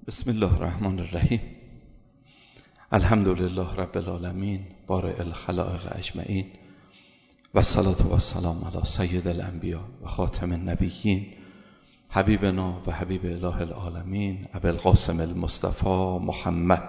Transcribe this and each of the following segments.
بسم الله الرحمن الرحیم. الحمد لله رب العالمین بارئ الخلائق اجمعین و الصلاة و السلام علی سید الانبیاء و خاتم النبیین حبیبنا و حبیب اله العالمین ابی القاسم المصطفى محمد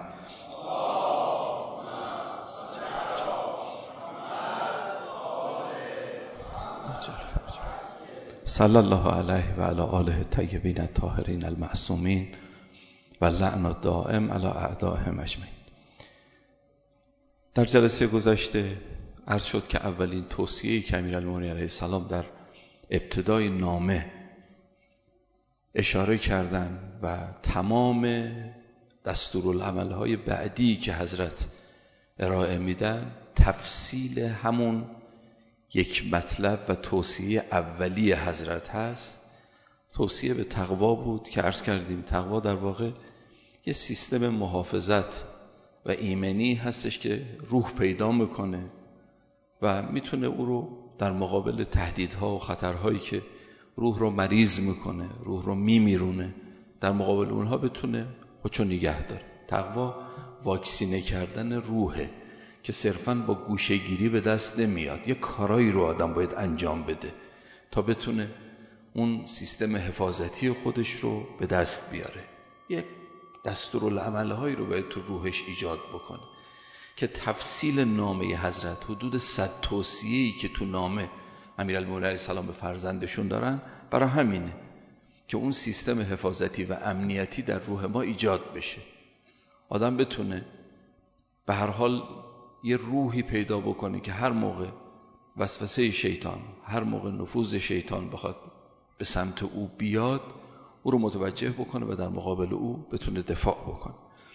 صلی الله علیه و علی آله الطیبین الطاهرین المعصومین و لعن الدائم علی اعدائهم اجمعین. در جلسه گذشته عرض شد که اولین توصیه‌ای که امیرالمؤمنین علیه السلام در ابتدای نامه اشاره کردند و تمام دستورالعمل‌های بعدی که حضرت ارائه میدن تفصیل همون یک مطلب و توصیه اولی حضرت هست. توصیه به تقوا بود که عرض کردیم تقوا در واقع یه سیستم محافظت و ایمنی هستش که روح پیدا میکنه و میتونه او رو در مقابل تهدیدها و خطرهایی که روح رو مریض میکنه، روح رو میمیرونه، در مقابل اونها بتونه خودشو نگه داره. تقوا واکسینه کردن روحه که صرفاً با گوشه‌گیری به دست نمیاد. یه کارایی رو آدم باید انجام بده تا بتونه اون سیستم حفاظتی خودش رو به دست بیاره. یک دستورالعمل‌هایی رو باید تو روحش ایجاد بکنه که تفصیل نامه حضرت حدود 100 توصیه‌ای که تو نامه امیرالمؤمنین علیه السلام به فرزندشون دارن برای همینه که اون سیستم حفاظتی و امنیتی در روح ما ایجاد بشه. آدم بتونه به هر حال یه روحی پیدا بکنه که هر موقع وسوسه شیطان، هر موقع نفوذ شیطان بخواد به سمت او بیاد، او رو متوجه بکنه و در مقابل او بتونه دفاع بکنه.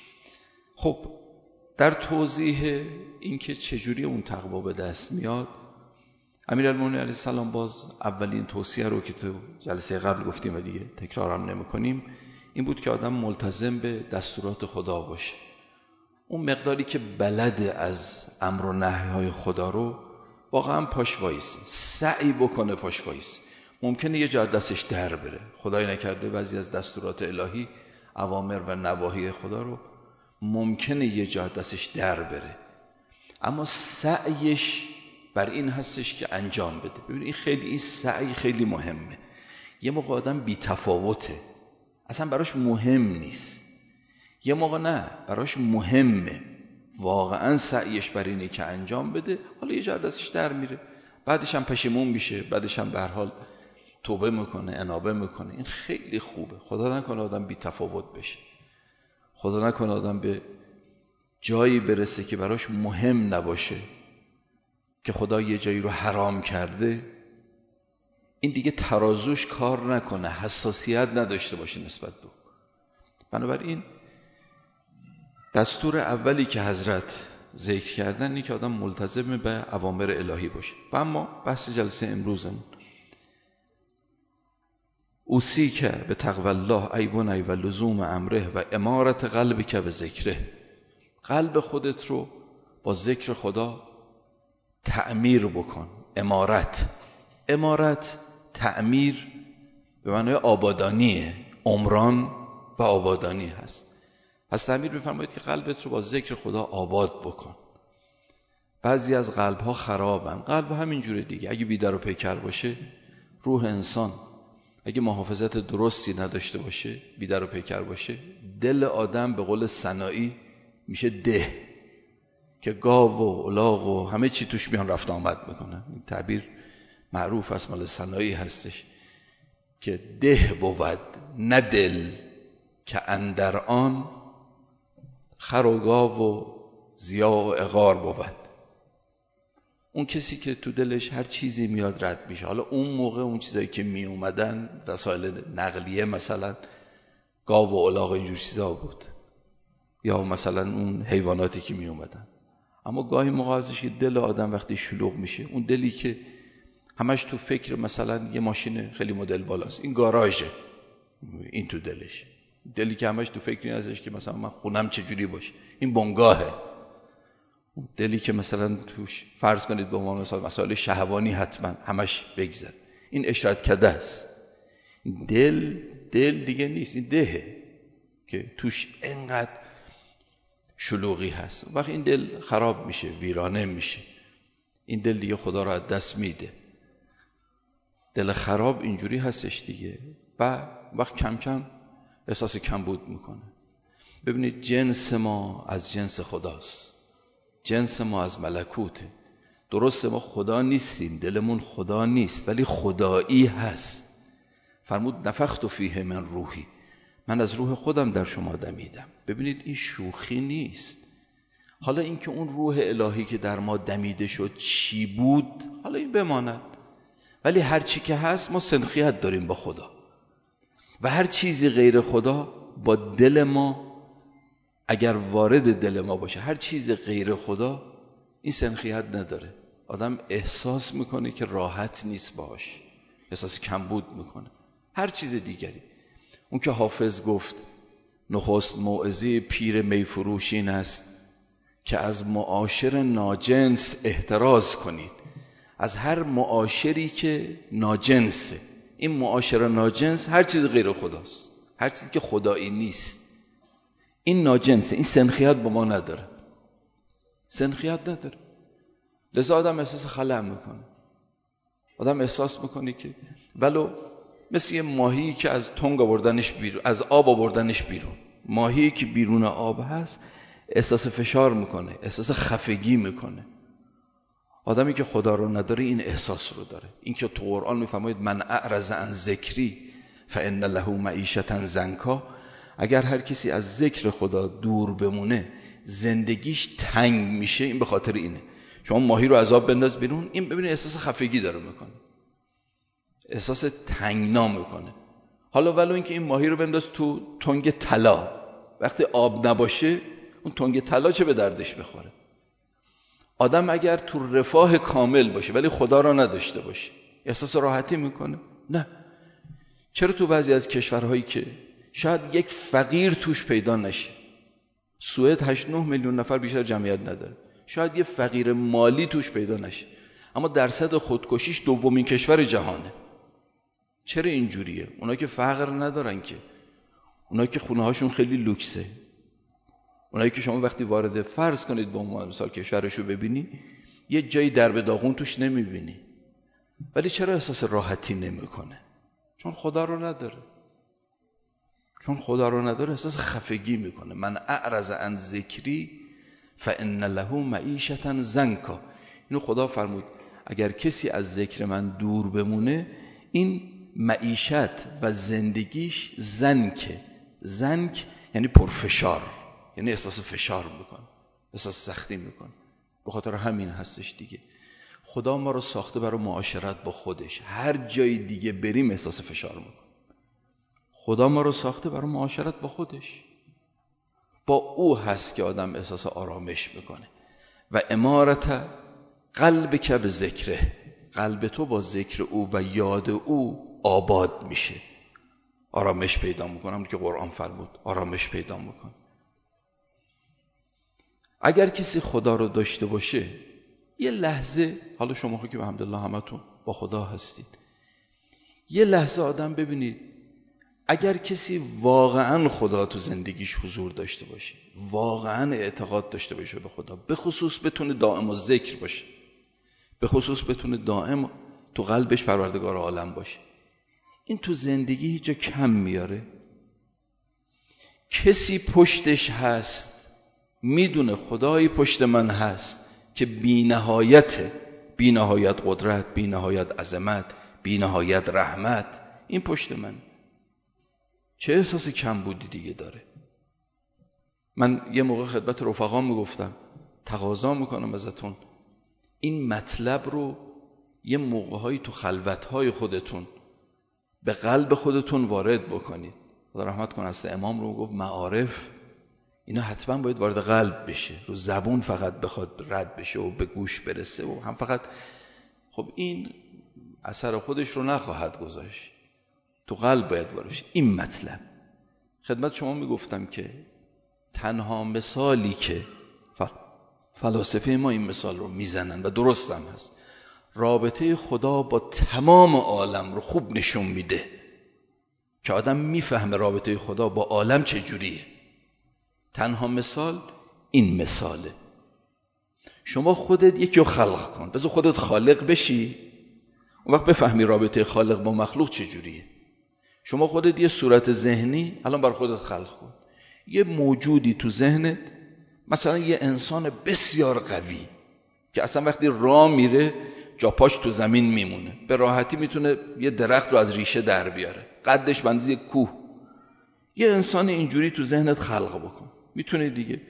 خب در توضیح اینکه چجوری اون تقوا به دست میاد، امیرالمؤمنین علیه السلام باز اولین توصیه رو که تو جلسه قبل گفتیم و دیگه تکرارم نمی‌کنیم این بود که آدم ملتزم به دستورات خدا باشه. اون مقداری که بلده از امر و نهی‌های خدا رو واقعا پاش وایسه، سعی بکنه پاش وایسه. ممکنه یه جا دستش در بره، خدای نکرده بعضی از دستورات الهی، اوامر و نواهی خدا رو ممکنه یه جا دستش در بره، اما سعیش بر این هستش که انجام بده. ببینید این سعی خیلی مهمه. یه موقع آدم بی تفاوته، اصلا براش مهم نیست، یه موقع نه براش مهمه، واقعا سعیش بر اینه که انجام بده، حالا یه جا دستش در میره، بعدش هم پشیمون میشه، بعدش هم به هر حال توبه میکنه، انابه میکنه. این خیلی خوبه. خدا نکنه آدم بی تفاوت بشه، خدا نکنه آدم به جایی برسه که براش مهم نباشه که خدا یه جایی رو حرام کرده، این دیگه ترازوش کار نکنه، حساسیت نداشته باشه نسبت به. بنابراین دستور اولی که حضرت ذکر کردن اینه که آدم ملتزم به اوامر الهی باشه. و اما بحث جلسه امروزمون اوصیک به تقوی الله ایبنی و لزوم امره و امارت قلبک به ذکره. قلب خودت رو با ذکر خدا تعمیر بکن. امارت تعمیر به معنای آبادانیه، عمران و آبادانی هست. پس تعمیر می‌فرمایید که قلبت رو با ذکر خدا آباد بکن. بعضی از قلب‌ها خرابن، قلب همین جوره دیگه. اگه بیدار و پیکر باشه روح انسان، اگه محافظت درستی نداشته باشه، بیدار و پیکر باشه، دل آدم به قول سنایی میشه ده که گاو و الاغ و همه چی توش میان رفت آمد میکنن. این تعبیر معروف است، مال سنایی هستش که ده بود نه دل که اندر آن خر و گاو و ضیاع و عقار بود. اون کسی که تو دلش هر چیزی میاد رد میشه. حالا اون موقع اون چیزایی که می اومدن وسایل نقلیه، مثلا گاو و الاغ اینجور چیزا بود، یا مثلا اون حیواناتی که می اومدن. اما گاهی موقع ازش دل آدم وقتی شلوغ میشه، اون دلی که همش تو فکر مثلا یه ماشین خیلی مدل بالاست، این گاراژه، این تو دلش. دلی که همش تو فکری ازش که مثلا من خونم چجوری باشه، این بنگاهه. دلی که مثلا توش فرض کنید به عنوان مثال مسائل شهوانی حتما همش بگذر، این اشرت کده است. دل دیگه نیست، این دهه که توش انقدر شلوغی هست. وقت این دل خراب میشه، ویرانه میشه، این دل دیگه خدا رو از دست میده. دل خراب اینجوری هستش دیگه. و وقت کم کم احساس کمبود میکنه. ببینید جنس ما از جنس خداست، جنس ما از ملکوته. درسته ما خدا نیستیم، دلمون خدا نیست، ولی خدایی هست. فرمود نفخت فیه من روحی، من از روح خودم در شما دمیدم. ببینید این شوخی نیست. حالا اینکه اون روح الهی که در ما دمیده شد چی بود، حالا این بماند، ولی هر چی که هست ما سنخیت داریم با خدا. و هر چیزی غیر خدا با دل ما اگر وارد دل ما باشه، هر چیز غیر خدا این سنخیت نداره. آدم احساس میکنه که راحت نیست باش، احساس کمبود میکنه. هر چیز دیگری، اون که حافظ گفت نخست موعظه پیر میفروش این است که از معاشر ناجنس احتراز کنید. از هر معاشری که ناجنسه. این معاشر ناجنس هر چیز غیر خداست، هر چیزی که خدایی نیست این ناجنسه، این سنخیت با ما نداره، سنخیت نداره. لذا آدم احساس خلأ میکنه. آدم احساس میکنه که ولو مثل یه ماهی که از تنگ آوردنش بیرون، از آب آوردنش بیرون، ماهی که بیرون آب هست احساس فشار میکنه، احساس خفگی میکنه. آدمی که خدا رو نداره این احساس رو داره. این که تو قرآن میفرماید من اعرض عن ذکری فان له معیشة ضنکا، اگر هر کسی از ذکر خدا دور بمونه زندگیش تنگ میشه، این به خاطر اینه. شما ماهی رو از آب بنداز بیرون، این ببینید احساس خفگی داره میکنه، احساس تنگنا میکنه. حالا ولو اینکه این ماهی رو بنداز تو تنگ طلا، وقتی آب نباشه اون تنگ طلا چه به دردش بخوره. آدم اگر تو رفاه کامل باشه ولی خدا را نداشته باشه احساس راحتی میکنه؟ نه. چرا تو بعضی از کشورهایی که شاید یک فقیر توش پیدا نشه، سوئد 8-9 میلیون نفر بیشتر جمعیت نداره، شاید یه فقیر مالی توش پیدا نشه، اما درصد خودکشیش دومین کشور جهانه. چرا اینجوریه؟ اونا که فقر ندارن که، اونا که خونه هاشون خیلی لوکسه، اونایی که شما وقتی وارد فرض کنید به عنوان مثال کشورشو ببینی یه جایی درب داغون توش نمیبینی، ولی چرا احساس راحتی نمیکنه؟ چون خدا رو نداره. چون خدا رو نداره احساس خفگی میکنه. من اعرض عن ذکری فان له معیشة ضنکا. اینو خدا فرمود اگر کسی از ذکر من دور بمونه این معیشت و زندگیش ضنکه. ضنک یعنی پرفشار، یعنی احساس فشار میکنه، احساس سختی میکنه. به خاطر همین هستش دیگه خدا ما رو ساخته برای معاشرت با خودش. هر جای دیگه بریم احساس فشار میکنه. خدا ما رو ساخته برای معاشرت با خودش. با او هست که آدم احساس آرامش میکنه. و امارت قلبک به ذکره، قلب تو با ذکر او و یاد او آباد میشه، آرامش پیدا میکنم که قرآن فرمود آرامش پیدا میکنه. اگر کسی خدا رو داشته باشه یه لحظه، حالا شما که الحمدلله همتون با خدا هستید، یه لحظه آدم ببینید اگر کسی واقعا خدا تو زندگیش حضور داشته باشه، واقعا اعتقاد داشته باشه به خدا، به خصوص بتونه دائم و ذکر باشه، به خصوص بتونه دائم تو قلبش پروردگار عالم باشه، این تو زندگی هیچ جا کم میاره. کسی پشتش هست، میدونه خدایی پشت من هست که بی نهایته، بی نهایت قدرت، بی نهایت عظمت، بی نهایت رحمت، این پشت من، چه احساس کم بودی دیگه داره؟ من یه موقع خدمت رفقا میگفتم تقاضا میکنم ازتون این مطلب رو یه موقعهایی تو خلوتهای خودتون به قلب خودتون وارد بکنید. خدا رحمت کنه است امام رو گفت معارف اینا حتما باید وارد قلب بشه، رو زبون فقط بخواد رد بشه و به گوش برسه و هم فقط، خب این اثر خودش رو نخواهد گذاشت، تو قلب باید وارد بشه. این مطلب خدمت شما میگفتم که تنها مثالی که فلاسفه ما این مثال رو میزنن و درست هم هست، رابطه خدا با تمام عالم رو خوب نشون میده. که آدم میفهمه رابطه خدا با عالم چجوریه. تنها مثال این مثاله. شما خودت یکی رو خلق کن، بذار خودت خالق بشی، اون وقت بفهمی رابطه خالق با مخلوق چجوریه. شما خودت یه صورت ذهنی الان بر خودت خلق کن، یه موجودی تو ذهنت، مثلا یه انسان بسیار قوی که اصلا وقتی راه میره جا پاش تو زمین میمونه، به راحتی میتونه یه درخت رو از ریشه در بیاره، قدش بندازی کوه. یه انسان اینجوری تو ذهنت خلق بکن، میتونه دیگه.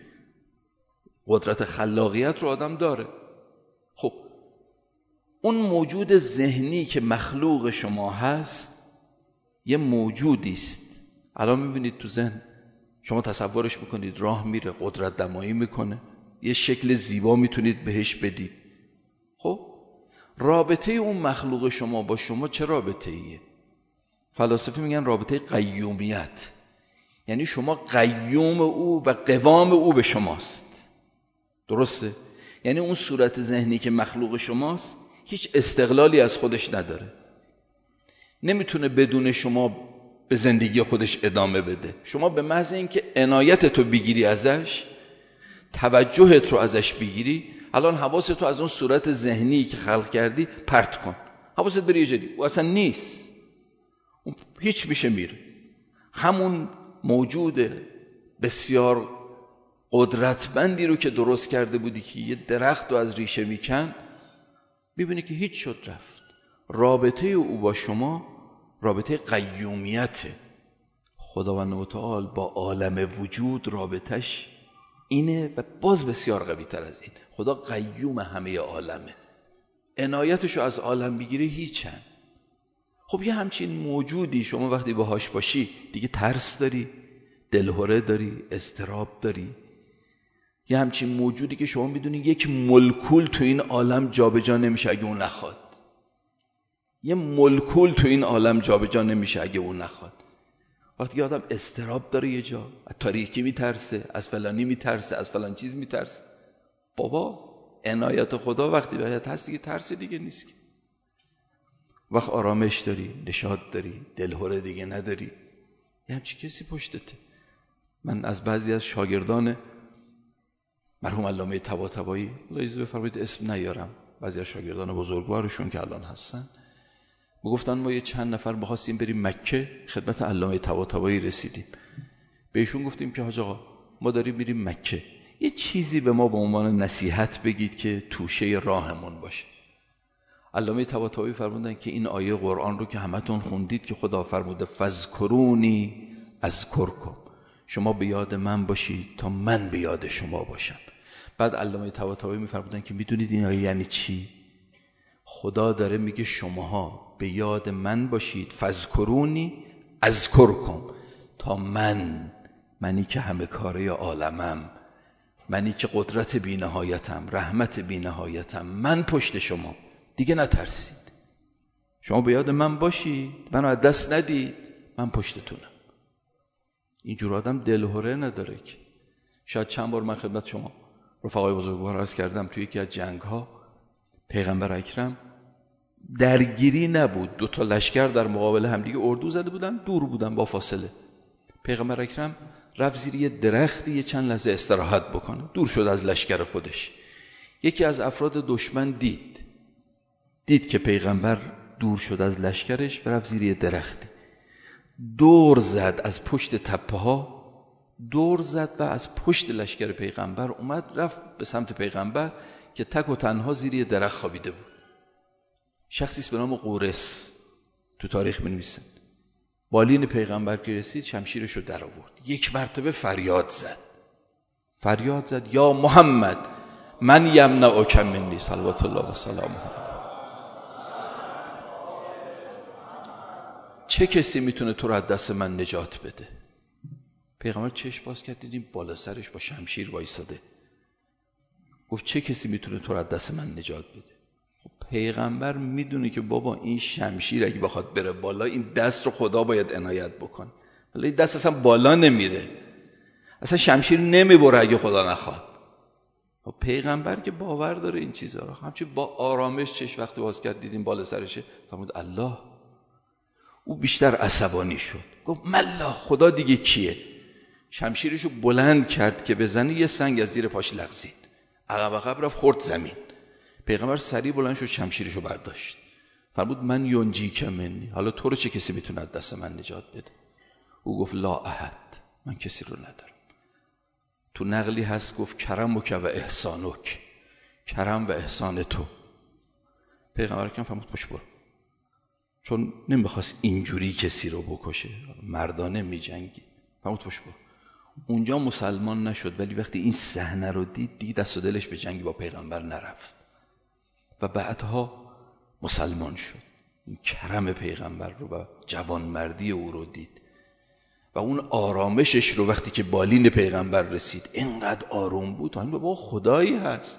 قدرت خلاقیت رو آدم داره. خب اون موجود ذهنی که مخلوق شما هست یه موجودی است. الان میبینید تو ذهن شما تصورش میکنید راه میره، قدرت دمایی میکنه، یه شکل زیبا میتونید بهش بدید. خب رابطه اون مخلوق شما با شما چه رابطه ایه؟ فلاسفه میگن رابطه قیومیت، یعنی شما قیوم او و قوام او به شماست. درسته؟ یعنی اون صورت ذهنی که مخلوق شماست هیچ استقلالی از خودش نداره، نمیتونه بدون شما به زندگی خودش ادامه بده. شما به محض اینکه عنایتت رو بگیری ازش، توجهت رو ازش بگیری، الان حواست رو از اون صورت ذهنی که خلق کردی پرت کن، حواست بری یه جدی، او اصلا نیست، اون هیچ میشه میره. همون موجود بسیار قدرتمندی رو که درست کرده بودی که یه درخت رو از ریشه میکن، ببینی که هیچ شد رفت. رابطه او با شما رابطه قیومیته. خداوند متعال با عالم وجود رابطش اینه و باز بسیار قوی تر از این. خدا قیوم همه عالمه، عنایتشو از عالم بگیری هیچن. خب یه همچین موجودی شما وقتی باهاش باشی دیگه ترس داری، دلهره داری، اضطراب داری. یه همچین موجودی که شما میدونی یک مولکول تو این عالم جابجا نمیشه اگه اون نخواد. یه مولکول تو این عالم جابجا نمیشه اگه اون نخواد. وقتی آدم اضطراب داره یه جا، از تاریکی میترسه، از فلانی میترسه، از فلان چیز میترسه، بابا عنایت خدا وقتی بهت هست دیگه ترس دیگه نیست که. وقت آرامش داری، نشاط داری، دلهره دیگه نداری، یه همچی کسی پشتته. من از بعضی از شاگردان مرحوم علامه طباطبایی، الله اجازه بفرمایید اسم نیارم، بعضی از شاگردان بزرگوارشون که الان هستن، گفتن ما یه چند نفر بخواستیم بریم مکه، خدمت علامه طباطبایی رسیدیم، بهشون گفتیم که حاج آقا ما داریم میریم مکه، یه چیزی به ما به عنوان نصیحت بگید که توشه راهمون باشه. علامه طباطبایی فرمودن که این آیه قرآن رو که همتون خوندید که خدا فرموده فذکرونی اذکرکم، شما به یاد من باشید تا من به یاد شما باشم. بعد علامه طباطبایی میفرمودن که میدونید این آیه یعنی چی؟ خدا داره میگه شماها به یاد من باشید، فذکرونی اذکرکم، تا منی که همه کاره عالمم، منی که قدرت بی نهایتم، رحمت بی نهایتم، من پشت شما، دیگه نترسید، شما به یاد من باشید، منو از دست ندید، من پشتتونم. اینجور آدم دلهره نداره که. شاید چند بار من خدمت شما رفقای بزرگوار عرض کردم توی یکی از جنگ ها پیغمبر اکرم درگیری نبود، 2 لشکر در مقابل همدیگه اردو زده بودن، دور بودن با فاصله. پیغمبر اکرم رفت زیر یه درختی یه چند لحظه استراحت بکنه، دور شد از لشکر خودش. یکی از افراد دشمن دید که پیغمبر دور شد از لشکرش و رفت زیر یه درختی، دور زد از پشت تپه ها، دور زد و از پشت لشکر پیغمبر اومد رفت به سمت پیغمبر که تک و تنها زیر یه درخت خوابیده بود. شخصی به نام قورس تو تاریخ می‌نویسن. بالین پیغمبر که رسید شمشیرش رو در آورد، یک مرتبه فریاد زد یا محمد من یمنعک منی صلوات الله و سلامه. چه کسی میتونه تو رو از دست من نجات بده؟ پیغمبر چشم باز کرد، دیدیم بالا سرش با شمشیر وایساده. گفت چه کسی میتونه تو رو از دست من نجات بده؟ خب پیغمبر میدونه که بابا این شمشیر اگه بخواد بره بالا، این دست رو خدا باید عنایت بکنه، ولی این دست اصلا بالا نمیره، اصلا شمشیر نمیبره اگه خدا نخواد. خب پیغمبر که باور داره این چیزا رو، همچنین با آرامش چشم وقتی باز کرد دیدیم بالا سرشه، فرمود الله. او بیشتر عصبانی شد، گفت ملا خدا دیگه کیه؟ شمشیرشو بلند کرد که بزنه، یه سنگ از زیر پاش لغزید، عقب رفت خورد زمین. پیغمبر سریع بلند شد شمشیرشو برداشت، فرمود من ینجیک منی، حالا تو رو چه کسی میتونه از دست من نجات بده؟ او گفت لا احد، من کسی رو ندارم. تو نقلی هست گفت کرمک و احسانک، کرم و احسان تو. پیغمبر اکرم فرمود پشت برو، چون نمیخواست اینجوری کسی رو بکشه، مردانه میجنگی. فرمود پشت برو. اونجا مسلمان نشد، ولی وقتی این صحنه رو دید دیگه دست و دلش به جنگی با پیغمبر نرفت و بعدها مسلمان شد. این کرم پیغمبر رو و جوانمردی او رو دید و اون آرامشش رو وقتی که بالین پیغمبر رسید اینقدر آروم بود. حالا بابا خدایی هست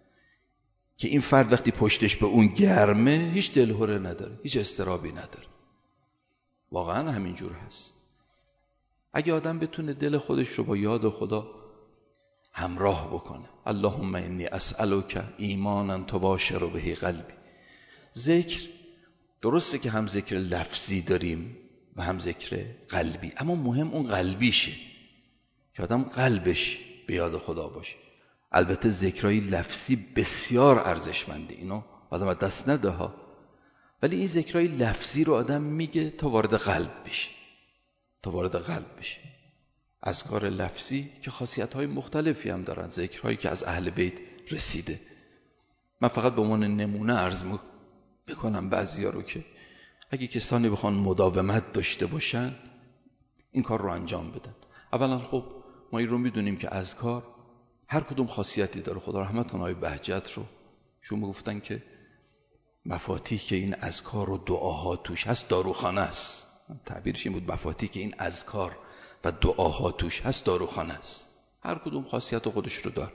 که این فرد وقتی پشتش به اون گرمه هیچ دلهره نداره، هیچ استرابی نداره. واقعا همینجور هست. اگه آدم بتونه دل خودش رو با یاد خدا همراه بکنه، اللهم انی اسألک ایمانا تباشر به قلبی. ذکر درسته که هم ذکر لفظی داریم و هم ذکر قلبی، اما مهم اون قلبیشه که آدم قلبش به یاد خدا باشه. البته ذکرهای لفظی بسیار ارزشمنده، اینو آدم از دست نده ها، ولی این ذکرهای لفظی رو آدم میگه تا وارد قلب بشه، تا وارد قلب بشه. اذکار لفظی که خاصیت‌های مختلفی هم دارن، ذکرهایی که از اهل بیت رسیده. من فقط به عنوان نمونه عرض میکنم بعضیا رو که اگه کسانی بخوان مداومت داشته باشن این کار رو انجام بدن. اولا خب ما این رو میدونیم که اذکار هر کدوم خاصیتی داره. خدا رحمت کنه آقای بهجت رو، شون میگفتن که مفاتیح که این اذکار و دعاها توش هست داروخانه است. تعبیرش این بود، مفاتیح که این اذکار و دعاها توش هست داروخانه است. هر کدوم خاصیت خودش رو داره.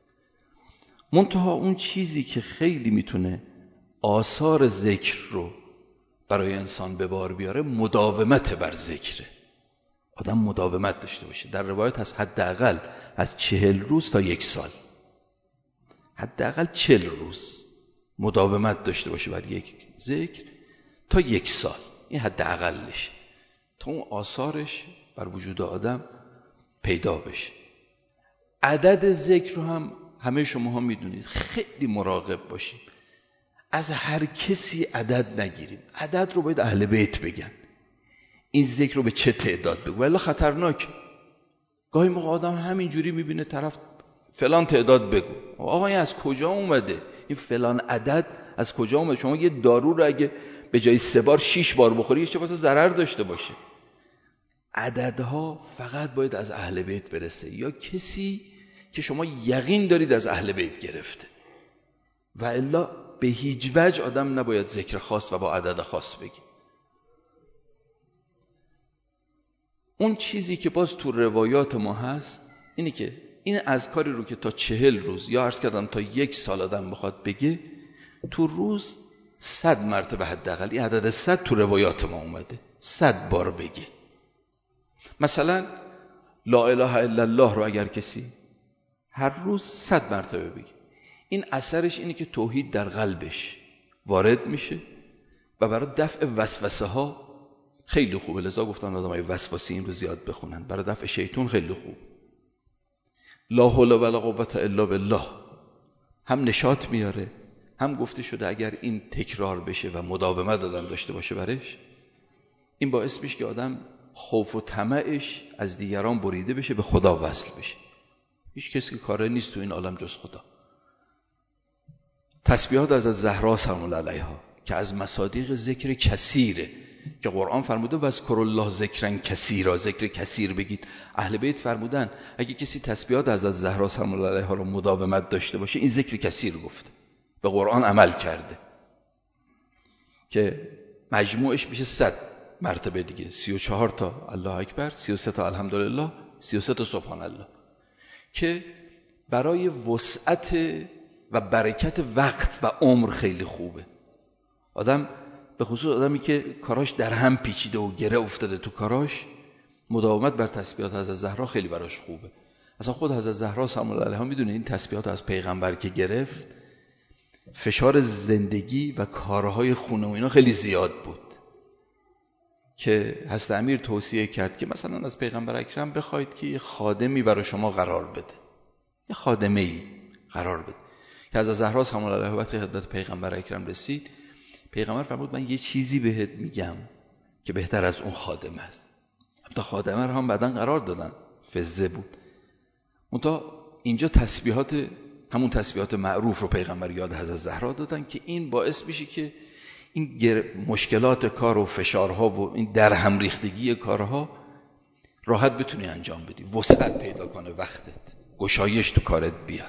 منتها اون چیزی که خیلی میتونه آثار ذکر رو برای انسان به بار بیاره مداومت بر ذکره. آدم مداومت داشته باشه. در روایت هست حداقل از 40 روز تا 1 سال، حداقل 40 روز مداومت داشته باشه بر یک ذکر تا 1 سال. این حداقلش، تا اون آثارش بر وجود آدم پیدا بشه. عدد ذکر رو هم همه شماها میدونید، خیلی مراقب باشیم از هر کسی عدد نگیریم. عدد رو باید اهل بیت بگن، این ذکر رو به چه تعداد بگو، ولی خطرناک. گاهی موقع آدم همینجوری میبینه طرف فلان تعداد بگو. آقا این از کجا اومده؟ این فلان عدد از کجا اومده؟ شما یه دارو رو اگه به جای 3 بار 6 بار بخوری یه چه واسه ضرر داشته باشه. عددها فقط باید از اهل بیت برسه یا کسی که شما یقین دارید از اهل بیت گرفته، و الا به هیچ وجه آدم نباید ذکر خاص و با عدد خاص بگی. اون چیزی که باز تو روایات ما هست اینه که این اذکاری رو که تا 40 روز یا عرض کردم تا 1 سال آدم بخواد بگه، تو روز 100 مرتبه حداقل، این عدد 100 تو روایات ما اومده، 100 بار بگه. مثلا لا اله الا الله رو اگر کسی هر روز 100 مرتبه بگه، این اثرش اینه که توحید در قلبش وارد میشه و برای دفع وسوسه ها خیلی خوبه. لذا گفتن آدمای وسواسی این رو زیاد بخونن، برای دفع شیطان خیلی خوب. لا حول ولا قوة الا بالله هم نشاط میاره، هم گفته شده اگر این تکرار بشه و مداومت آدم داشته باشه برش، این باعث میشه که آدم خوف و طمعش از دیگران بریده بشه، به خدا وصل بشه. هیچ کسی که کاره نیست تو این عالم جز خدا. تسبیحات از زهرا سلام الله علیها که از مصادیق ذکر کثیره که قرآن فرموده واذکروا الله ذکرا کثیرا، ذکر کثیر بگید. اهل بیت فرمودن اگه کسی تسبیحات از زهرا سلام الله علیها رو مداومت داشته باشه این ذکر کثیر گفته، به قرآن عمل کرده که مجموعش میشه 100 مرتبه دیگه، 34 تا الله اکبر، 33 تا الحمدلله، 33 تا سبحان الله، که برای وسعت و برکت وقت و عمر خیلی خوبه. آدم به خصوص آدمی که کاراش در هم پیچیده و گره افتاده تو کاراش، مداومت بر تسبیحات حضرت زهرا خیلی براش خوبه. اصلا خود حضرت زهرا سلام الله علیها میدونه این تسبیحات از پیغمبر که گرفت، فشار زندگی و کارهای خونه و اینا خیلی زیاد بود. که حضرت امیر توصیه کرد که مثلا از پیغمبر اکرم بخواید که یه خادمی برای شما قرار بده، یه خادمه‌ای قرار بده. که از زهرا سلام الله علیها وقتی خدمت پیغمبر اکرم رسید، پیغمبر فرمود من یه چیزی بهت میگم که بهتر از اون خادم است. تا خادمه رو هم بعداً قرار دادن، فزه بود. منتها اینجا تسبیحات، همون تسبیحات معروف رو پیغمبر یاد حضرت زهرا دادن که این باعث میشه که این مشکلات کار و فشارها و این در هم ریختگی کارها راحت بتونی انجام بدی، وسعت پیدا کنه وقتت، گشایش تو کارت بیاد.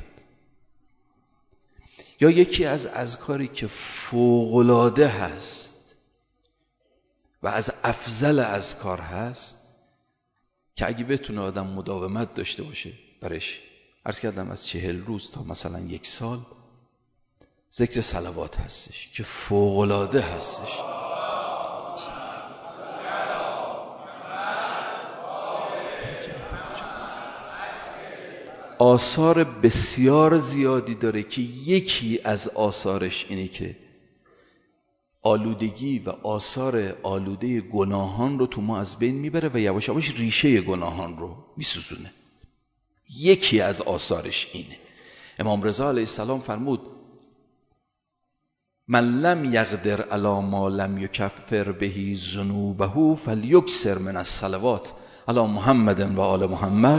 یا یکی از اذکاری که فوق‌العاده هست و از افضل اذکار هست که اگه بتونه آدم مداومت داشته باشه برش، عرض کردم از 40 روز تا مثلا 1 سال، ذکر صلوات هستش که فوق‌العاده هستش. آثار بسیار زیادی داره که یکی از آثارش اینه که آلودگی و آثار آلوده گناهان رو تو ما از بین میبره و یواش یواش ریشه گناهان رو میسوزونه. یکی از آثارش اینه. امام رضا علیه السلام فرمود من لم یقدر علی ما لم یکفر به ذنوبه فلیکثر من الصلوات علی محمد و آل محمد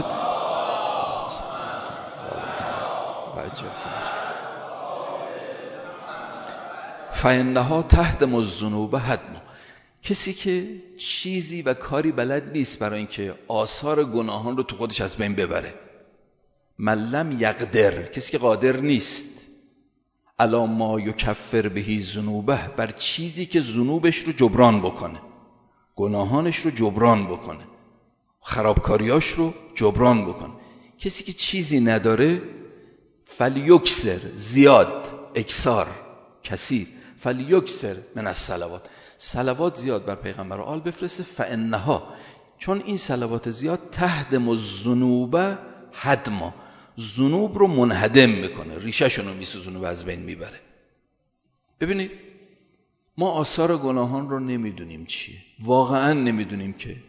فانها تهدم الذنوب هدما. کسی که چیزی و کاری بلد نیست برای اینکه آثار گناهان رو تو خودش از بین ببره، من لم یقدر، کسی که قادر نیست، علی ما یکفر به ذنوبه، بر چیزی که ذنوبش رو جبران بکنه، گناهانش رو جبران بکنه، خرابکاریاش رو جبران بکنه. کسی که چیزی نداره، فلیکثر، زیاد، اکثار، کثیر، فلیکثر من الصلوات، صلوات زیاد بر پیغمبر و آل بفرسته. فانها، چون این صلوات زیاد، تهدم الذنوب هدما، ذنوب رو منهدم میکنه، ریشه‌شون رو میسوزونه و از بین میبره. ببینید ما آثار گناهان رو نمیدونیم چیه، واقعا نمیدونیم که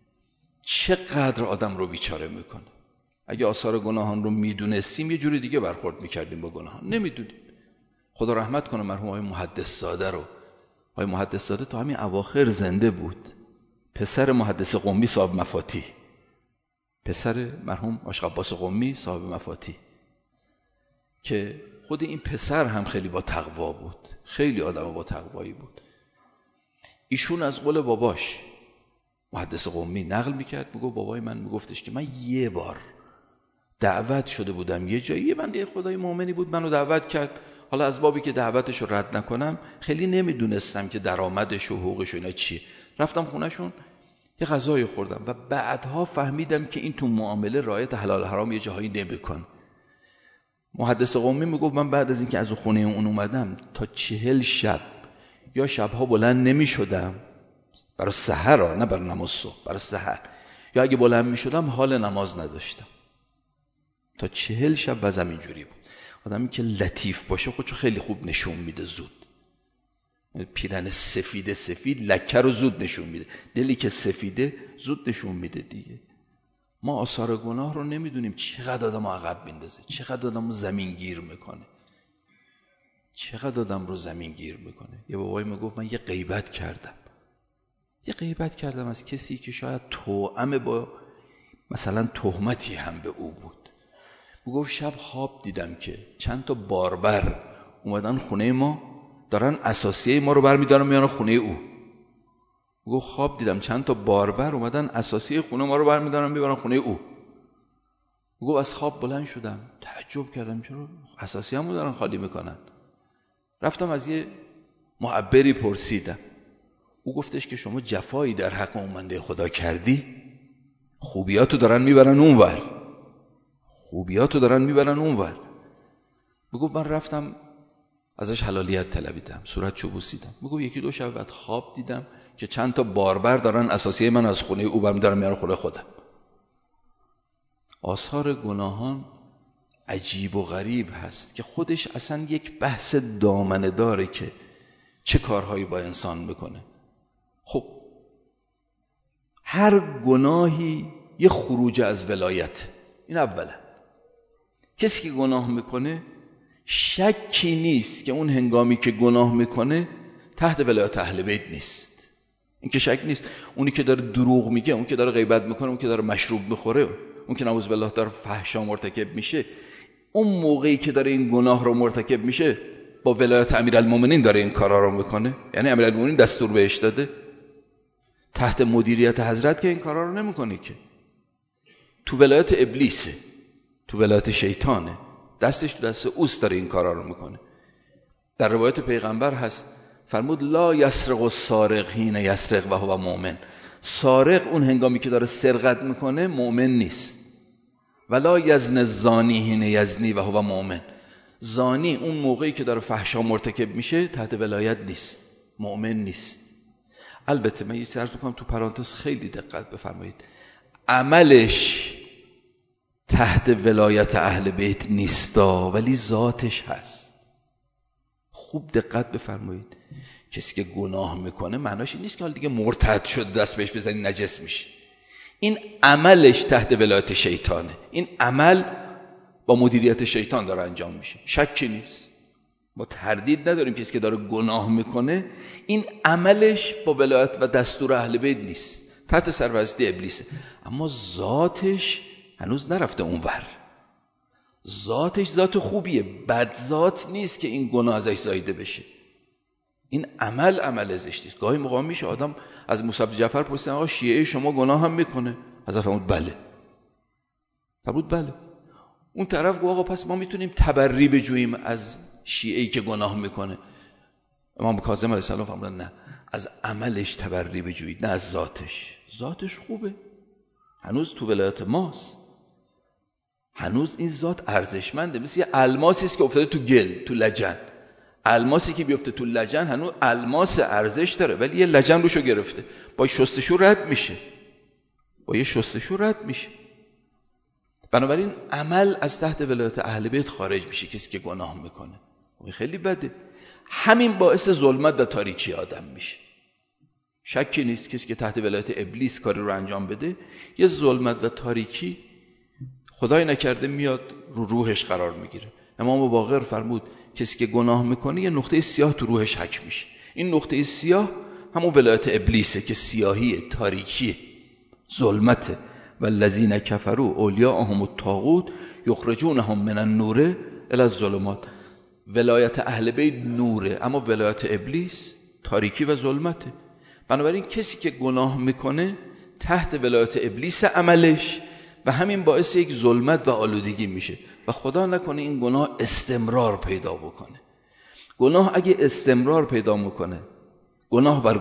چقدر آدم رو بیچاره میکنه. اگه آثار گناهان رو میدونستیم یه جوری دیگه برخورد میکردیم با گناهان، نمیدونیم. خدا رحمت کنه مرحوم آقای محدث زاده رو. آقای محدث زاده تا همین اواخر زنده بود، پسر محدث قمی صاحب مفاتیح، پسر مرحوم عاشق عباس قمی صاحب مفاتیح، که خود این پسر هم خیلی با تقوا بود، خیلی آدم با تقوایی بود. ایشون از قول باباش محدث قمی نقل میکرد، میگو بابای من میگفتش که من یه بار دعوت شده بودم یه جایی، یه بنده خدای مؤمنی بود منو دعوت کرد، حالا از بابی که دعوتش رو رد نکنم خیلی نمیدونستم که درآمدش و حقوقش و اینا چیه، رفتم خونهشون یه غذایی خوردم و بعدها فهمیدم که این تو معامله رعایت حلال حرام یه جاهایی نمی‌کنه. محدث قمی میگفت من بعد از اینکه از خونه اون اومدم تا 40 شب یا شبها بلند نمی‌شدم برای سحر، نه برای نماز صبح، برای سحر، یا اگه بلند می‌شدم حال نماز نداشتم. تا 40 شب وضعم اینجوری بود. آدمی که لطیف باشه خودشو خیلی خوب نشون میده زود. پیرن سفید لکه رو زود نشون میده، دلی که سفیده زود نشون میده دیگه. ما آثار گناه رو نمیدونیم چقدر آدم عقب میندازه، چقدر آدم رو زمین گیر میکنه، چقدر آدم رو زمین گیر میکنه. یه بابایی میگفت من یه غیبت کردم از کسی که شاید توأم با مثلا تهمتی هم به او بود. میگفت شب خواب دیدم که چند تا باربر اومدن خونه ما، دارن اساسیه ما رو برمیدارن میارن خونه او. میگفت خواب دیدم چند تا باربر اومدن اساسیه خونه ما رو برمیدارن میبرن خونه او. میگفت از خواب بلند شدم تعجب کردم چرا اساسیه همو دارن خالی میکنن. رفتم از یه معبری پرسیدم، او گفتش که شما جفایی در حق اون بنده خدا کردی، خوبیاتو دارن میبرن اونور. میگفت من رفتم ازش حلالیت طلبیدم، صورتشو بوسیدم. میگفت 1-2 شب بعد خواب دیدم که چند تا باربر دارن اساسیه من از خونه او برمی‌دارن میارن خونه خودم. آثار گناهان عجیب و غریب هست که خودش اصلا یک بحث دامنه داره که چه کارهایی با انسان میکنه. خب هر گناهی یه خروج از ولایت. این اوله. کسی که گناه میکنه شکی نیست که اون هنگامی که گناه میکنه تحت ولایت اهل بیت نیست. این که شک نیست. اونی که داره دروغ میگه، اون که داره غیبت میکنه، اون که داره مشروب میخوره، اون که نعوذ بالله داره فحشا مرتکب میشه، اون موقعی که داره این گناه رو مرتکب میشه با ولایت امیرالمومنین داره این کارا رو میکنه. یعنی امیرالمومنین دستور بهش داده. تحت مدیریت حضرت که این کارا رو نمیکنه، که تو ولایت ابلیسه، تو ولایت شیطانه، دستش تو دست اوست داره این کارا رو میکنه. در روایت پیغمبر هست فرمود لا یسرق السارق حین یسرق و هو مؤمن. سارق اون هنگامی که داره سرقت میکنه مؤمن نیست. ولا یزن الزانی حین یزنی و هو مؤمن. زانی اون موقعی که داره فحشا مرتکب میشه تحت ولایت نیست، مؤمن نیست. البته من یه چیزی عرض میکنم تو پرانتز، خیلی دقت بفرمایید، عملش تحت ولایت اهل بیت نیستا ولی ذاتش هست. خوب دقت بفرمایید. کسی که گناه میکنه معناش این نیست که حال دیگه مرتد شده دست بهش بزنی نجس میشه. این عملش تحت ولایت شیطانه. این عمل با مدیریت شیطان داره انجام میشه، شکی نیست. ما تردید نداریم کسی که داره گناه میکنه این عملش با ولایت و دستور اهل بیت نیست، تحت سرپرستی ابلیسه. اما ذاتش هنوز نرفته اونور. ذاتش ذات خوبیه، بد ذات نیست که این گناه ازش زایده بشه. این عمل زشتی است. گاهی موقع میشه آدم از موسی بن جعفر پرسید آقا شیعه شما گناه هم میکنه؟ حضرت فرمود بله. اون طرف گفت آقا پس ما میتونیم تبری بجوییم از شیعه‌ای که گناه میکنه؟ امام کاظم علیه السلام فرمودن نه، از عملش تبری بجویید، نه از ذاتش. ذاتش خوبه، هنوز تو ولایت ماست، هنوز این ذات ارزشمنده. مثل یه الماسی است که افتاده تو گل، تو لجن. الماسی که بیفته تو لجن هنوز الماس ارزش داره، ولی یه لجن روشو گرفته، با شستشو رد میشه. بنابراین عمل از تحت ولایت اهل بیت خارج میشه کسی که گناه میکنه. خیلی بده. همین باعث ظلمت و تاریکی آدم میشه. شکی نیست کسی که تحت ولایت ابلیس کاری رو انجام بده یه ظلمت و تاریکی خدای نکرده میاد رو روحش قرار میگیره. امام باقر فرمود کسی که گناه میکنه یه نقطه سیاه تو روحش حک میشه. این نقطه سیاه همون ولایت ابلیسه که سیاهیه، تاریکیه، ظلمته. والذین کفروا اولیاءهم الطاغوت یخرجونهم من النور الی الظلمات. ولایت اهل بیت نوره، اما ولایت ابلیس تاریکی و ظلمته. بنابراین کسی که گناه میکنه تحت ولایت ابلیس عملش و همین باعث یک ظلمت و آلودگی میشه و خدا نکنه این گناه استمرار پیدا بکنه. گناه اگه استمرار پیدا میکنه، گناه بر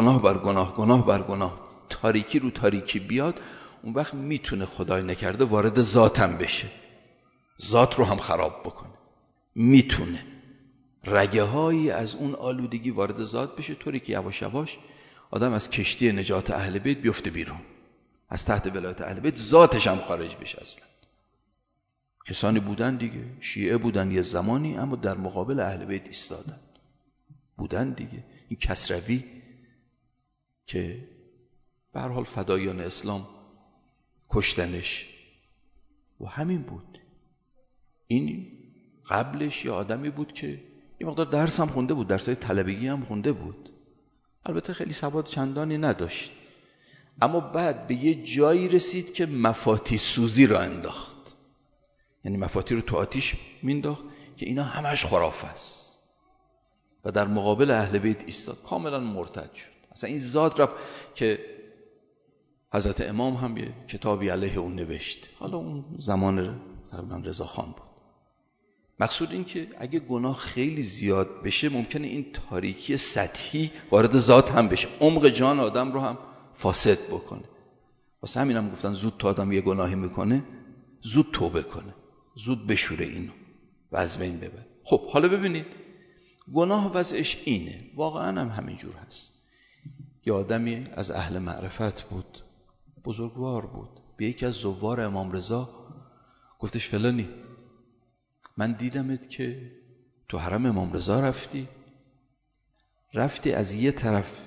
گناه، تاریکی رو تاریکی بیاد، اون وقت میتونه خدای نکرده وارد ذاتم بشه، ذات رو هم خراب بکنه. میتونه رگه هایی از اون آلودگی وارد ذات بشه، طوری که یواش یواش آدم از کشتی نجات اهل بیت بیفته بیرون، از تحت ولایت اهل بیت ذاتش هم خارج بشه. اصلا کسانی بودن دیگه، شیعه بودن یه زمانی، اما در مقابل اهل بیت ایستادن، بودن دیگه. این کسروی که به هر حال فدایان اسلام کشتنش و همین بود. این قبلش یه آدمی بود که یه مقدار درس هم خونده بود، درسای طلبگی هم خونده بود، البته خیلی سواد چندانی نداشت، اما بعد به یه جایی رسید که مفاتی سوزی را انداخت. یعنی مفاتی رو تو آتیش مینداخت که اینا همش خرافه است و در مقابل اهل بیت ایستاد، کاملا مرتد شد. اصلا این ذات را که حضرت امام هم یه کتابی علیه اون نوشت، حالا اون زمان تقریبا رضا خان بود. مقصود این که اگه گناه خیلی زیاد بشه ممکنه این تاریکی سطحی وارد ذات هم بشه، عمق جان آدم رو هم فاسد بکنه. واسه همین هم گفتن زود تا آدم یه گناهی میکنه زود توبه کنه، زود بشوره اینو و از بین ببره. خب حالا ببینید گناه وضعش اینه، واقعا هم همینجور هست. یه آدمی از اهل معرفت بود، بزرگوار بود، به یکی از زوار امام رضا گفتش فلانی من دیدمت که تو حرم امام رضا رفتی از یه طرف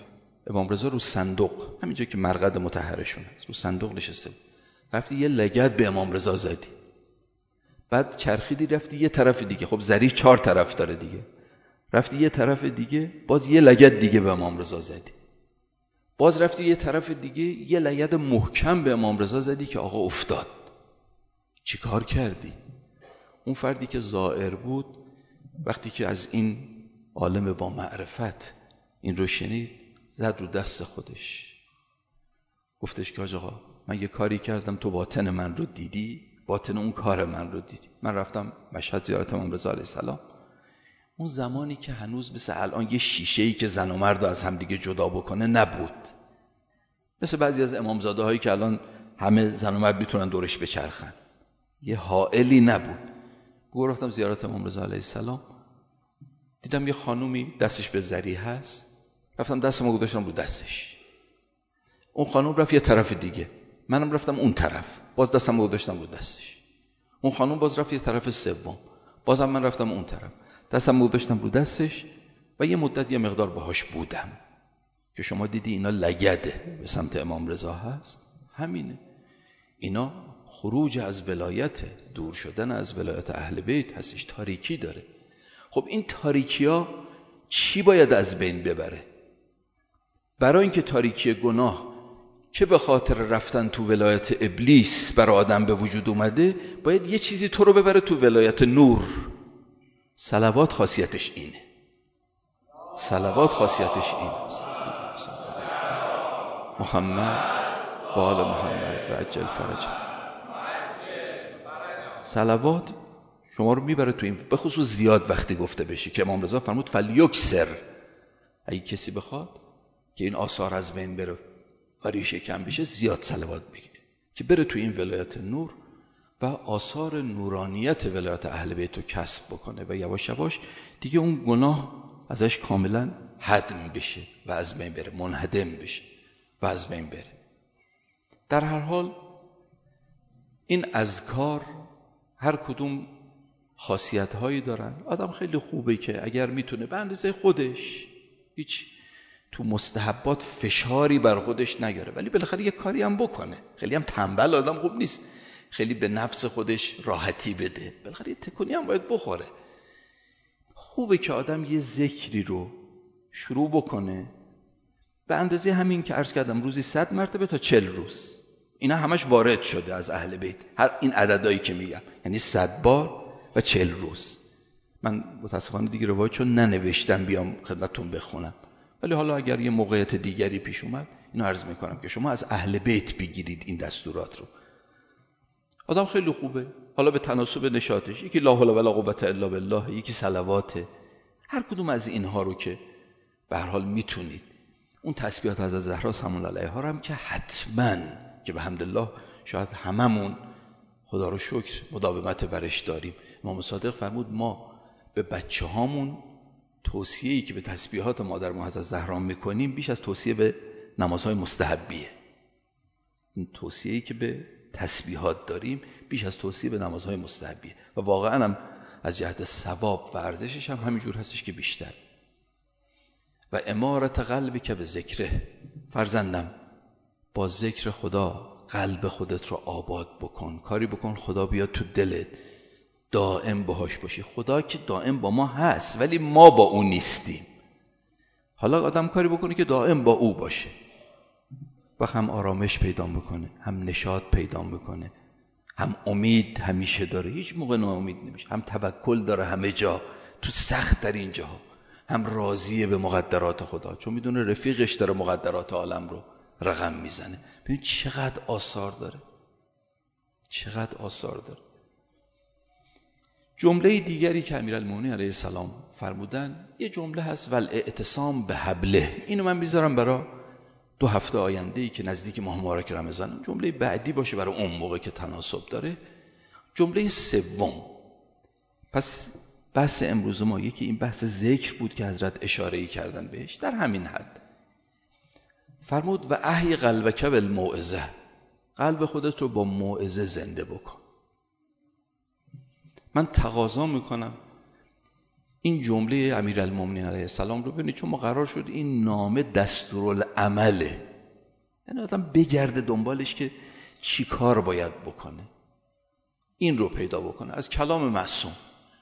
امام رضا رو صندوق، همینجا که مرقد مطهرشون هست، رو صندوق نشسته بود. رفتی یه لگد به امام رضا زدی، بعد چرخیدی رفتی یه طرف دیگه، خب ذریح 4 طرف داره دیگه، رفتی یه طرف دیگه باز یه لگد دیگه به امام رضا زدی، باز رفتی یه طرف دیگه یه لگد محکم به امام رضا زدی که آقا افتاد. چی کار کردی؟ اون فردی که زائر بود وقتی که از این عالم با معرفت این رو شنید، زد رو دست خودش، گفتش که آقا من یه کاری کردم، تو باطن من رو دیدی، باطن اون کار من رو دیدی. من رفتم مشهد زیارت امام رضا علیه السلام، اون زمانی که هنوز مثل الان یه شیشه‌ای که زن و مرد رو از همدیگه جدا بکنه نبود، مثل بعضی از امامزاده هایی که الان همه زن و مرد میتونن دورش بچرخن، یه حائلی نبود. رفتم زیارت امام رضا علیه السلام، دیدم یه خانومی دستش به ذریح هست، رفتم دستمو گذاشتم رو دستش، اون خانوم رفت یه طرف دیگه، منم رفتم اون طرف، باز دستمو گذاشتم رو دستش، اون خانوم باز رفت یه طرف سوم، بازم من رفتم اون طرف، دستمو گذاشتم رو دستش و یه مدت یه مقدار باهاش بودم که شما دیدی اینا لگده به سمت امام رضا هست. همینه، اینا خروج از ولایت، دور شدن از ولایت اهل بیت هستش، تاریکی داره. خب این تاریکی ها چی باید از بین ببره؟ برای اینکه تاریکی گناه که به خاطر رفتن تو ولایت ابلیس برای آدم به وجود اومده، باید یه چیزی تو رو ببره تو ولایت نور. صلوات خاصیتش اینه، صلوات خاصیتش اینه. محمد و آل محمد و عجل فرج. صلوات شما رو میبره تو این، به خصوص زیاد وقتی گفته بشه که امام رضا فرمود فلیکسر، اگه کسی بخواد که این آثار از بین بره و ریشه کم بشه، زیاد صلوات بگیره که بره تو این ولایت نور و آثار نورانیت ولایت اهل بیت رو کسب بکنه و یواش یواش دیگه اون گناه ازش کاملا هدم بشه و از بین بره، منهدم بشه و از بین بره. در هر حال این اذکار هر کدوم خاصیت هایی دارن. آدم خیلی خوبه که اگر میتونه به اندازه خودش هیچ تو مستحبات فشاری بر خودش نگاره، ولی بالاخره یه کاری هم بکنه. خیلی هم تنبل آدم خوب نیست، خیلی به نفس خودش راحتی بده، بالاخره یه تکونی هم باید بخوره. خوبه که آدم یه ذکری رو شروع بکنه به اندازه همین که عرض کردم، روزی 100 مرتبه تا 40 روز. اینا همش وارد شده از اهل بیت، هر این عددایی که میگم، یعنی 100 بار و 40 روز. من متاسفانه دیگه روایت چون ننوشتم بیام خدمتتون بخونم، ولی حالا اگر یه موقعیت دیگری پیش اومد اینو عرض میکنم که شما از اهل بیت بگیرید این دستورات رو. آدم خیلی خوبه، حالا به تناسب نشاطش، یکی لا حول ولا قوة الا بالله، یکی صلواته، هر کدوم از اینها رو که به هر حال میتونید. اون تسبیحات حضرت زهرا سلام الله علیها هم که حتما، که به حمدالله شاید هممون خدا رو شکر مداومت برش داریم. امام صادق فرمود ما به بچه هامون توصیه‌ای که به تسبیحات مادر ما حضرت زهرا میکنیم بیش از توصیه به نمازهای مستحبیه. این توصیه‌ای که به تسبیحات داریم بیش از توصیه به نمازهای مستحبیه و واقعا هم از جهت ثواب و ارزشش هم همینجور هستش که بیشتر. و امارت قلبی که به ذکره، فرزندم با ذکر خدا قلب خودت رو آباد بکن، کاری بکن خدا بیاد تو دلت، دائم باهاش باشی. خدا که دائم با ما هست ولی ما با اون نیستیم. حالا آدم کاری بکنه که دائم با او باشه و هم آرامش پیدا میکنه، هم نشاط پیدا میکنه، هم امید همیشه داره، هیچ موقع ناامید نمیشه، هم توکل داره همه جا، تو سخت در این جاها، هم راضیه به مقدرات خدا چون میدونه رفیقش داره مقدرات عالم رو رقم میزنه. ببین چقدر آثار داره، چقدر آثار داره. جمله دیگری که امیرالمومنین علیه السلام فرمودن یه جمله هست والاعتصام به حبله. اینو من میذارم برای 2 هفته آینده‌ای که نزدیک ماه مبارک رمضان، جمله بعدی باشه برای اون موقع که تناسب داره. جمله سوم. پس بحث امروز ما یکی این بحث ذکر بود که حضرت اشاره‌ای کردن بهش در همین حد. فرمود و احی قلبک بالموعظه، قلب خودت رو با موعظه زنده بکن. من تقاضا میکنم این جمله امیرالمومنین علیه السلام رو ببینید، چون ما قرار شد این نامه دستورالعمله، یعنی آدم بگرده دنبالش که چی کار باید بکنه، این رو پیدا بکنه از کلام معصوم.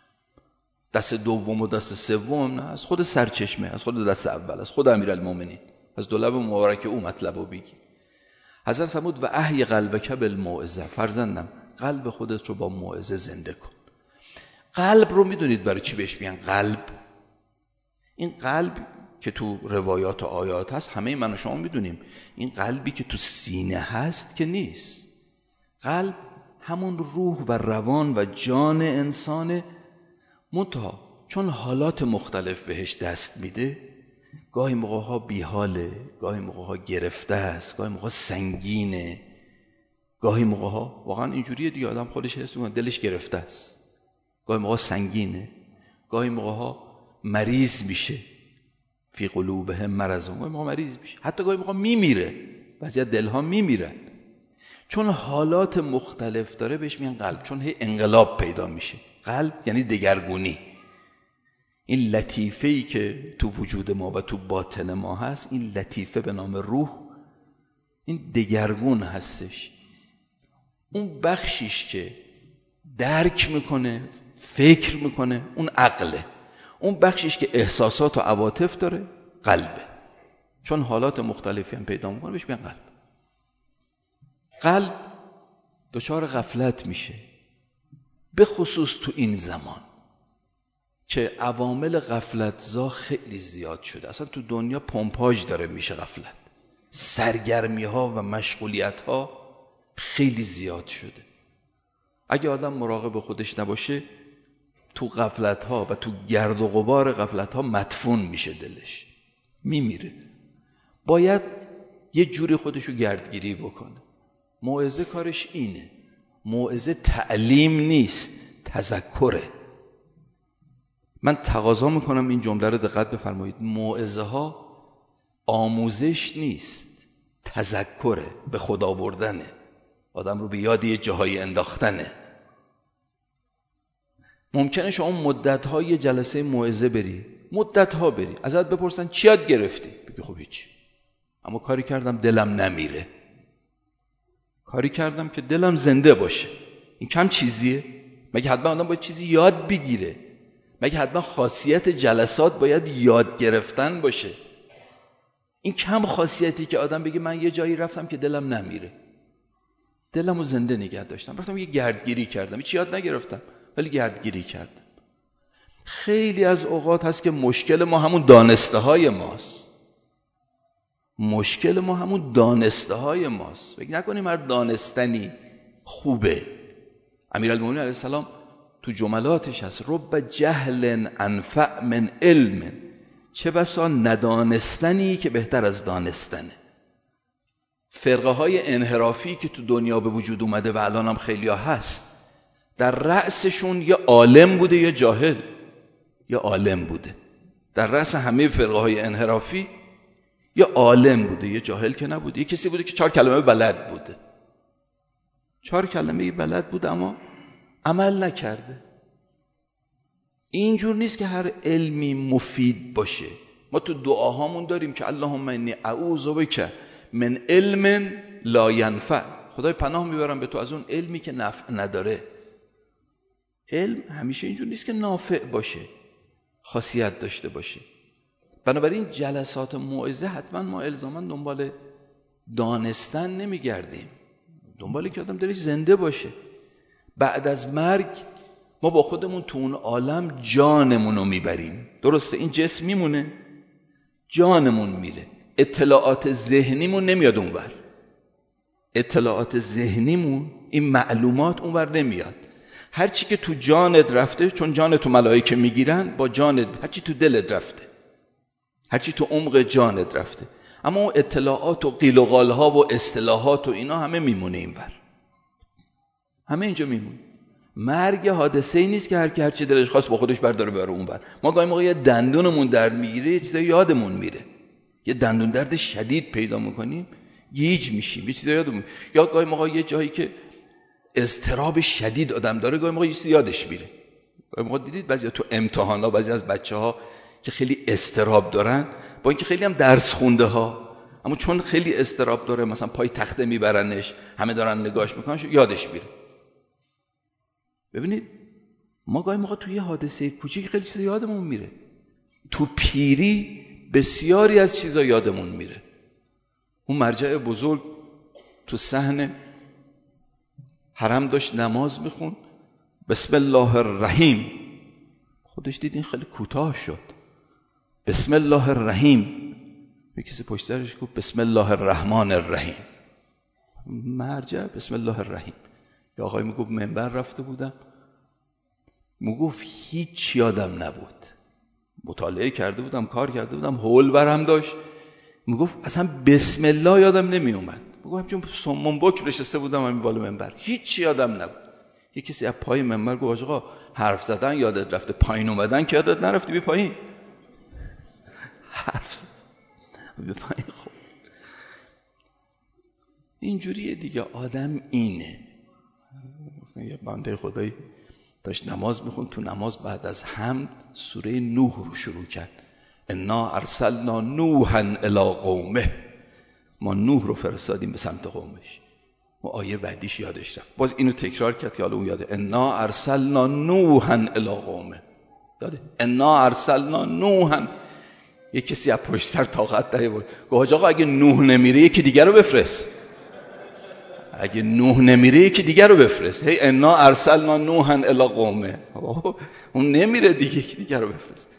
دست دوم و دست سوم نه، از خود سرچشمه، از خود دست اول، از خود امیرالمومنین، از دو لب مبارک او مطلب رو بگی. حضرت فرمود و احی قلبک بالموعظه، فرزندم قلب خودت رو با موعظه زنده کن. قلب رو میدونید برای چی بهش میگن قلب؟ این قلب که تو روایات و آیات هست همه من و شما میدونیم، این قلبی که تو سینه هست که نیست. قلب همون روح و روان و جان انسانه، منتها چون حالات مختلف بهش دست میده، گاهی موقع ها بیحاله، گاهی موقع ها گرفته است، گاهی موقع سنگینه، گاهی موقع ها واقعا اینجوریه دیگه، آدم خودش حس میکنه دلش گرفته است، گاهی موقع سنگینه، گاهی موقع ها مریض میشه، فی قلوبهم مرض، گاهی موقع مریض میشه، حتی گاهی موقع میمیره، بعضی از دلها میمیرن. چون حالات مختلف داره بهش میگن قلب، چون هی انقلاب پیدا میشه. قلب یعنی دگرگونی. این لطیفه‌ای که تو وجود ما و تو باطن ما هست، این لطیفه به نام روح، این دگرگون هستش. اون بخشیش که درک میکنه، فکر میکنه، اون عقله. اون بخشیش که احساسات و عواطف داره، قلبه. چون حالات مختلفی هم پیدا میکنه بهش میگن قلب. قلب دچار غفلت میشه، به خصوص تو این زمان که عوامل غفلتزا خیلی زیاد شده. اصلا تو دنیا پمپاژ داره میشه غفلت، سرگرمی ها و مشغولیت ها خیلی زیاد شده. اگه آدم مراقب خودش نباشه، تو غفلت ها و تو گرد و غبار غفلت ها مدفون میشه، دلش میمیره. باید یه جوری خودشو گردگیری بکنه. موعظه کارش اینه. موعظه تعلیم نیست، تذکره. من تقاضا میکنم این جمله رو دقت بفرمایید. موعظه ها آموزش نیست، تذکره، به خدا بردنه، آدم رو به یاد یه جاهای انداختنه. ممکنه شما مدت‌ها یه جلسه موعظه بری، مدت‌ها بری، ازت بپرسن چی یاد گرفتی؟ بگی خب هیچ، اما کاری کردم دلم نمیره، کاری کردم که دلم زنده باشه. این کم چیزیه؟ مگه حتما آدم باید چیزی یاد بگیره؟ مگه حتما خاصیت جلسات باید یاد گرفتن باشه؟ این کم خاصیتی که آدم بگه من یه جایی رفتم که دلم نمیره، دلمو زنده نگه داشتم، رفتم یه گردگیری کردم، هیچ یاد نگرفتم ولی گردگیری کردم. خیلی از اوقات هست که مشکل ما همون دانسته های ماست. مشکل ما همون دانسته های ماست. فکر نکنیم هر دانستنی خوبه. امیرالمومنین علیه السلام تو جملاتش هست رب جهل انفع من علم، چه بسا ندانستنی که بهتر از دانستنه. فرقه های انحرافی که تو دنیا به وجود اومده و الان هم خیلی ها هست، در رأسشون یه عالم بوده یا جاهل، یا عالم بوده. در رأس همه فرقه های انحرافی یا عالم بوده، یا جاهل که نبوده. یه کسی بوده که 4 کلمه بلد بوده، 4 کلمه بلد بوده اما عمل نکرده. اینجور نیست که هر علمی مفید باشه. ما تو دعاهامون داریم که اللهم انی اعوذ بک من علم لا ینفع، خدای پناه میبرم به تو از اون علمی که نفع نداره. علم همیشه اینجور نیست که نافع باشه، خاصیت داشته باشه. بنابراین جلسات موعظه حتما ما الزاما دنبال دانستن نمیگردیم، دنبالی که آدم دلش زنده باشه. بعد از مرگ ما با خودمون تو اون عالم جانمون رو میبریم. درسته این جسم میمونه، جانمون میره، اطلاعات ذهنیمون نمیاد اونور. اطلاعات ذهنیمون، این معلومات اونور نمیاد. هرچی که تو جانت رفته، چون جانت تو ملائکه میگیرن، با جانت هرچی تو دلت رفته، هرچی تو عمق جانت رفته، اما اون اطلاعات و قیل و قالها و اصطلاحات و اینا همه میمونه اینور، همه اینجا میمونه. مرگ حادثه‌ای نیست که هر چی دلش خواست با خودش برداره بره اونور. ما گاهی موقع یه دندونمون درد میگیره، یه چیزایی یادمون میره، یه دندون درد شدید پیدا میکنیم، گیج میشیم، یه چیزایی یادمون، یا گاهی موقع یه جایی که اضطراب شدید آدم داره، گاهی موقع یه چیزی یادش میره، ما دیدید بعضی تو امتحانا بعضی از بچه‌ها که خیلی اضطراب دارن، با اینکه خیلی هم درس خونده ها، اما چون خیلی اضطراب داره مثلا پای تخته میبرنش، همه دارن نگاهش میکنن، یادش میره. ببینید ما گاهی موقع توی یه حادثه کوچیک خیلی چیزا یادمون میره. تو پیری بسیاری از چیزا یادمون میره. اون مرجع بزرگ تو صحن حرم داشت نماز میخون، بسم الله الرحیم، خودش دید این خیلی کوتاه شد. بسم الله الرحیم، یه کسی پشت سرش گفت بسم الله الرحمن الرحیم. مرجع بسم الله الرحیم. یه آقای میگفت منبر رفته بودم، میگفت هیچ یادم نبود، مطالعه کرده بودم، کار کرده بودم، حول برم داشت، میگفت اصلا بسم الله یادم نمی اومد. میگفت چون صمم بکر نشسته بودم همین بالا منبر، هیچ یادم نبود. یه کسی از پای منبر گفت آقا حرف زدن یادت رفته، پایین اومدن که یادت نرفتی، بی پایین. حرف زدن بی پایین. خب اینجوریه دیگه، آدم اینه. یه بنده خدایی داشت نماز میخون، تو نماز بعد از حمد سوره نوح رو شروع کرد. انا ارسلنا نوحا الی قومه، ما نوح رو فرستادیم به سمت قومش. و آیه بعدیش یادش رفت، باز اینو تکرار کرد که حالا اون یاده. انا ارسلنا نوحا الی قومه، یاده انا ارسلنا نوحا. یک کسی از پشت سر طاقت داره بود، گفت آقا اگه نوح نمیره یکی دیگر رو بفرست، اگه نوح نمیره یکی دیگر رو بفرست. هی انا ارسلنا نوحا الی قومه، اون نمیره دیگه، یکی دیگر رو بفرست.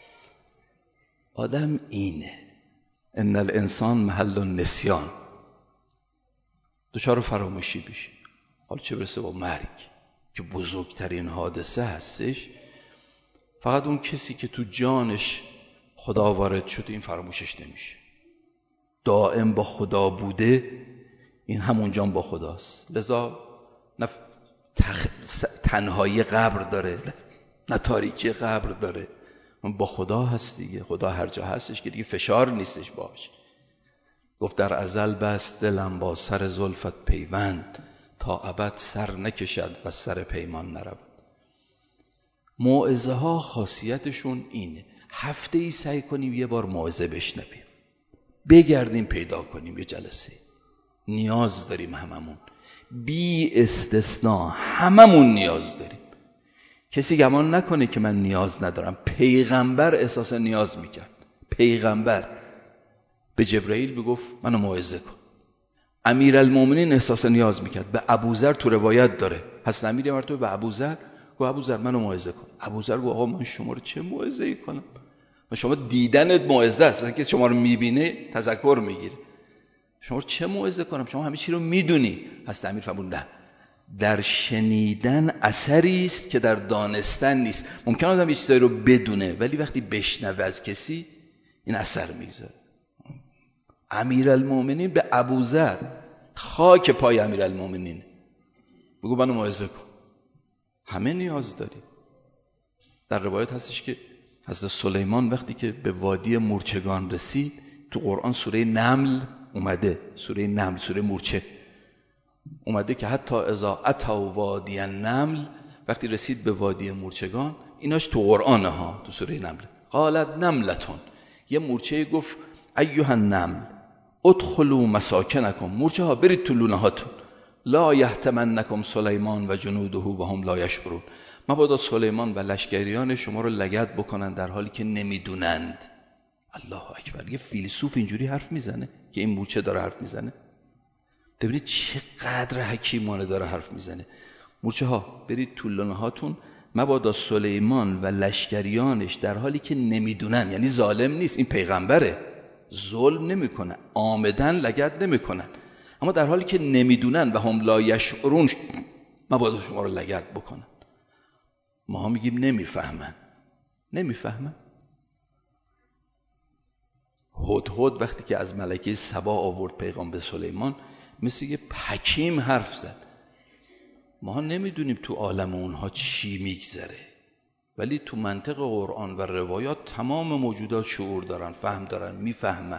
آدم اینه، ان الانسان محل النسیان، دچار فراموشی بشه. حالا چه برسه با مرگ که بزرگترین حادثه هستش. فقط اون کسی که تو جانش خدا وارد شده این فراموشش نمیشه، دائم با خدا بوده، این همون جان با خداست. لذا نه تنهایی قبر داره، نه تاریکی قبر داره، با خدا هست دیگه. خدا هر جا هستش که دیگه فشار نیستش باش. گفت در ازل بست دلم با سر زلفت پیوند، تا ابد سر نکشد و سر پیمان نرود. موعظه ها خاصیتشون اینه، هفته ای سعی کنیم یه بار موعظه بشنویم، بگردیم پیدا کنیم یه جلسه. نیاز داریم هممون، بی استثناء هممون نیاز داریم. کسی گمان نکنه که من نیاز ندارم. پیغمبر احساس نیاز میکرد. پیغمبر به جبرائیل بگفت منو موعظه کن. امیرالمومنین احساس نیاز میکرد. به ابوذر تو روایت داره، حضرت امیر مرتبه به ابوذر گفت ابوذر منو موعظه کن. ابوذر گفت آقا من شما رو چه موعظه‌ای کنم؟ من شما دیدنت موعظه است، که شما رو میبینه تذکر میگیره. شما رو چه موعظه کنم؟ شما همه چی رو میدونی. حضرت امیر فرمود نه، در شنیدن اثری است که در دانستن نیست. ممکن آدم یه چیزایی رو بدونه ولی وقتی بشنوه از کسی این اثر میذاره. امیرالمومنین به ابوذر، خاک پای امیرالمومنین، بگو منو موعظه کن. همه نیاز داریم. در روایت هستش که حضرت سلیمان وقتی که به وادی مورچگان رسید، تو قرآن سوره نمل اومده، سوره نمل، سوره مورچه اومده که حتی اذا اتوا وادی النمل، وقتی رسید به وادی مورچگان، ایناش تو قرآنه ها، تو سوره نمل. قالت نملتون، یه مورچه گفت ایها النمل ادخلوا مساکنکم، مورچه ها برید تو لونه هاتون، لا یحتمنکم سلیمان و جنوده و هم لا یشعرون، مبادا سلیمان و لشکریان شما رو لگد بکنن در حالی که نمیدونند. الله اکبر. یه فیلسوف اینجوری حرف میزنه که این مورچه داره حرف میزنه؟ ببینید چقدر حکیمانه داره حرف میزنه. مورچه ها برید تو لونه هاتون، مبادا سلیمان و لشکریانش در حالی که نمیدونن، یعنی ظالم نیست، این پیغمبره، ظلم نمیکنه، آمدن لگد نمیکنن، اما در حالی که نمیدونن و هم لا یشعرون مبادا شما رو لگد بکنن. ما ها میگیم نمیفهمن. هدهد وقتی که از ملکه سبا آورد پیغام به سلیمان، مثل یه حکیم حرف زد. ما ها نمیدونیم تو عالم اونها چی میگذره، ولی تو منطق قرآن و روایات تمام موجودات شعور دارن، فهم دارن، میفهمن.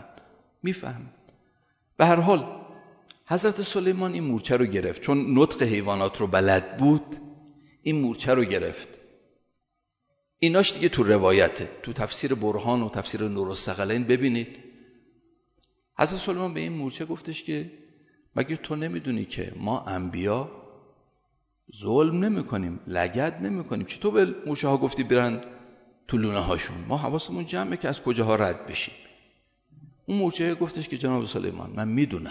به هر حال حضرت سلیمان این مورچه رو گرفت، چون نطق حیوانات رو بلد بود، این مورچه رو گرفت. ایناش دیگه تو روایته، تو تفسیر برهان و تفسیر نورالثقلین ببینید. حضرت سلیمان به این مورچه گفتش که مگه تو نمیدونی که ما انبیا ظلم نمی‌کنیم، لگد نمی‌کنیم، که تو به مورچه ها گفتی برن تو لونه هاشون؟ ما حواسمون جمعه که از کجاها رد بشیم. اون مورچه گفتش که جناب سلیمان من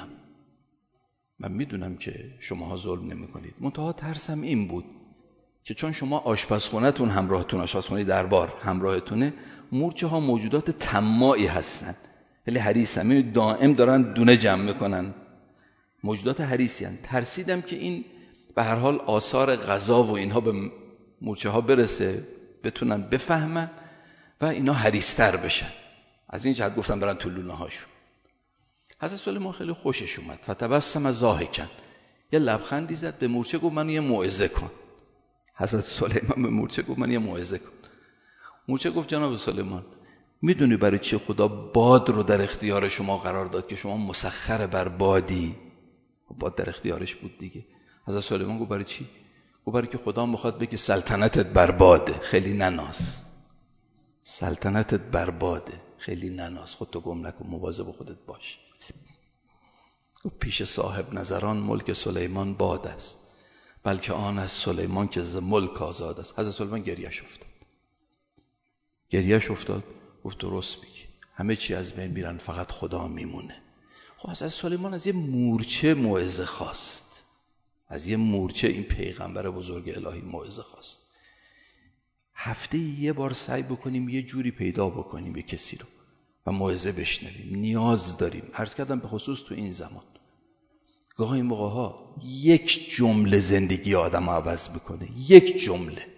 میدونم که شماها ظلم نمی‌کنید، منتها ترسم این بود که چون شما آشپزخونه‌تون همراهتون، آشپزخونه دربار همراهتونه، مورچه ها موجودات طماعی هستن، خیلی حریصن، یعنی دائم دارن دونه جمع میکنن، موجودات حریصی هستن. ترسیدم که این به هر حال آثار غذا و اینها به مورچه ها برسه، بتونن بفهمن و اینا حریص‌تر بشن. از این جهت گفتم برن تو لونه هاشون. حضرت سلیمان خیلی خوشش اومد. فتبسم ضاحکا، یه لبخندی زد به مورچه، گفت منو یه موعظه کن. حضرت سلیمان به مورچه گفت من یه موعظه کن. مورچه گفت جناب سلیمان میدونی برای چی خدا باد رو در اختیار شما قرار داد که شما مسخر بر بادی؟ باد در اختیارش بود دیگه. حضرت سلیمان گفت برای چی؟ گفت برای که خدا میخواد بگه سلطنتت بر باده، خیلی نناس. سلطنتت بر باده، خیلی نناس، خودتو گم نکن، مواظب خودت باش. گفت پیش صاحب نظران ملک سلیمان باد است، بلکه آن از سلیمان که ز ملک آزاد است. حضرت سلیمان گریه‌اش افتاد. گفت درست میگی، همه چی از بین میرن فقط خدا میمونه. خب حضرت سلیمان از یه مورچه موعظه خواست، از یه مورچه، این پیغمبر بزرگ الهی، موعظه خواست. هفته یه بار سعی بکنیم یه جوری پیدا بکنیم یه کسی رو و موعظه بشنویم، نیاز داریم. عرض کردم به خصوص تو این زمان گاهی موقع‌ها یک جمله زندگی آدم عوض میکنه. یک جمله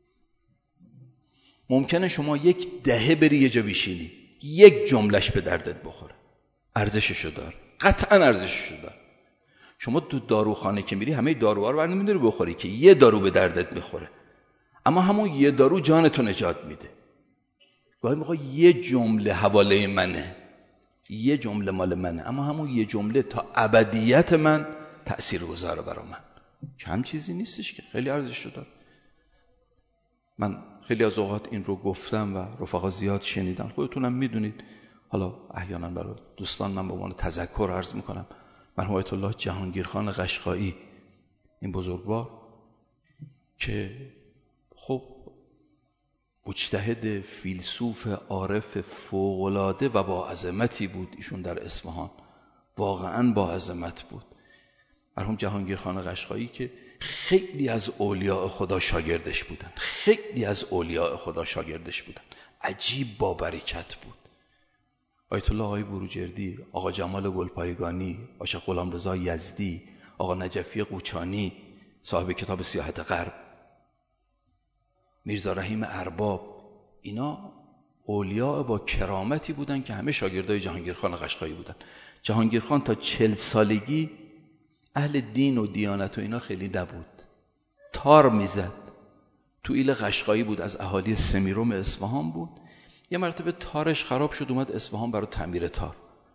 ممکنه شما یک دهه بری یه جا بشینی، یک جملهش به دردت بخوره، ارزششو دار، قطعا ارزششو دار. شما تو داروخانه که میری همه داروها رو برنمی‌داری بخوری که یه دارو به دردت میخوره، اما همون یه دارو جانتو نجات میده. گاهی موقع یه جمله حواله منه، یه جمله مال منه، اما همون یه جمله تا ابدیت من تأثیر گذاره برا من. کم چیزی نیستش که، خیلی ارزششو داره. من خیلی از اوقات این رو گفتم و رفقا زیاد شنیدن، خودتونم میدونید. حالا احیانا برای دوستان من به عنوان تذکر عرض میکنم. مرحوم آیت الله جهانگیرخان قشقایی، این بزرگوار که خب مجتهد، فیلسوف، عارف فوق‌العاده و با عظمتی بود، ایشون در اصفهان واقعا با عظمت بود. مرحوم جهانگیرخان قشقایی که خیلی از اولیاء خدا شاگردش بودن، خیلی از اولیاء خدا شاگردش بودن، عجیب با برکت بود. آیت الله آقای بروجردی، آقا جمال گلپایگانی، آقا غلامرضا یزدی، آقا نجفی قوچانی صاحب کتاب سیاحت غرب، میرزا رحیم ارباب، اینا اولیاء با کرامتی بودن که همه شاگردای جهانگیرخان قشقایی بودن. جهانگیرخان تا 40 سالگی اهل دین و دیانت و اینا خیلی نبود، تار میزد. تو ایل قشقایی بود، از اهالی سمیروم اصفهان بود. یه مرتبه تارش خراب شد، اومد اصفهان برای تعمیر تار.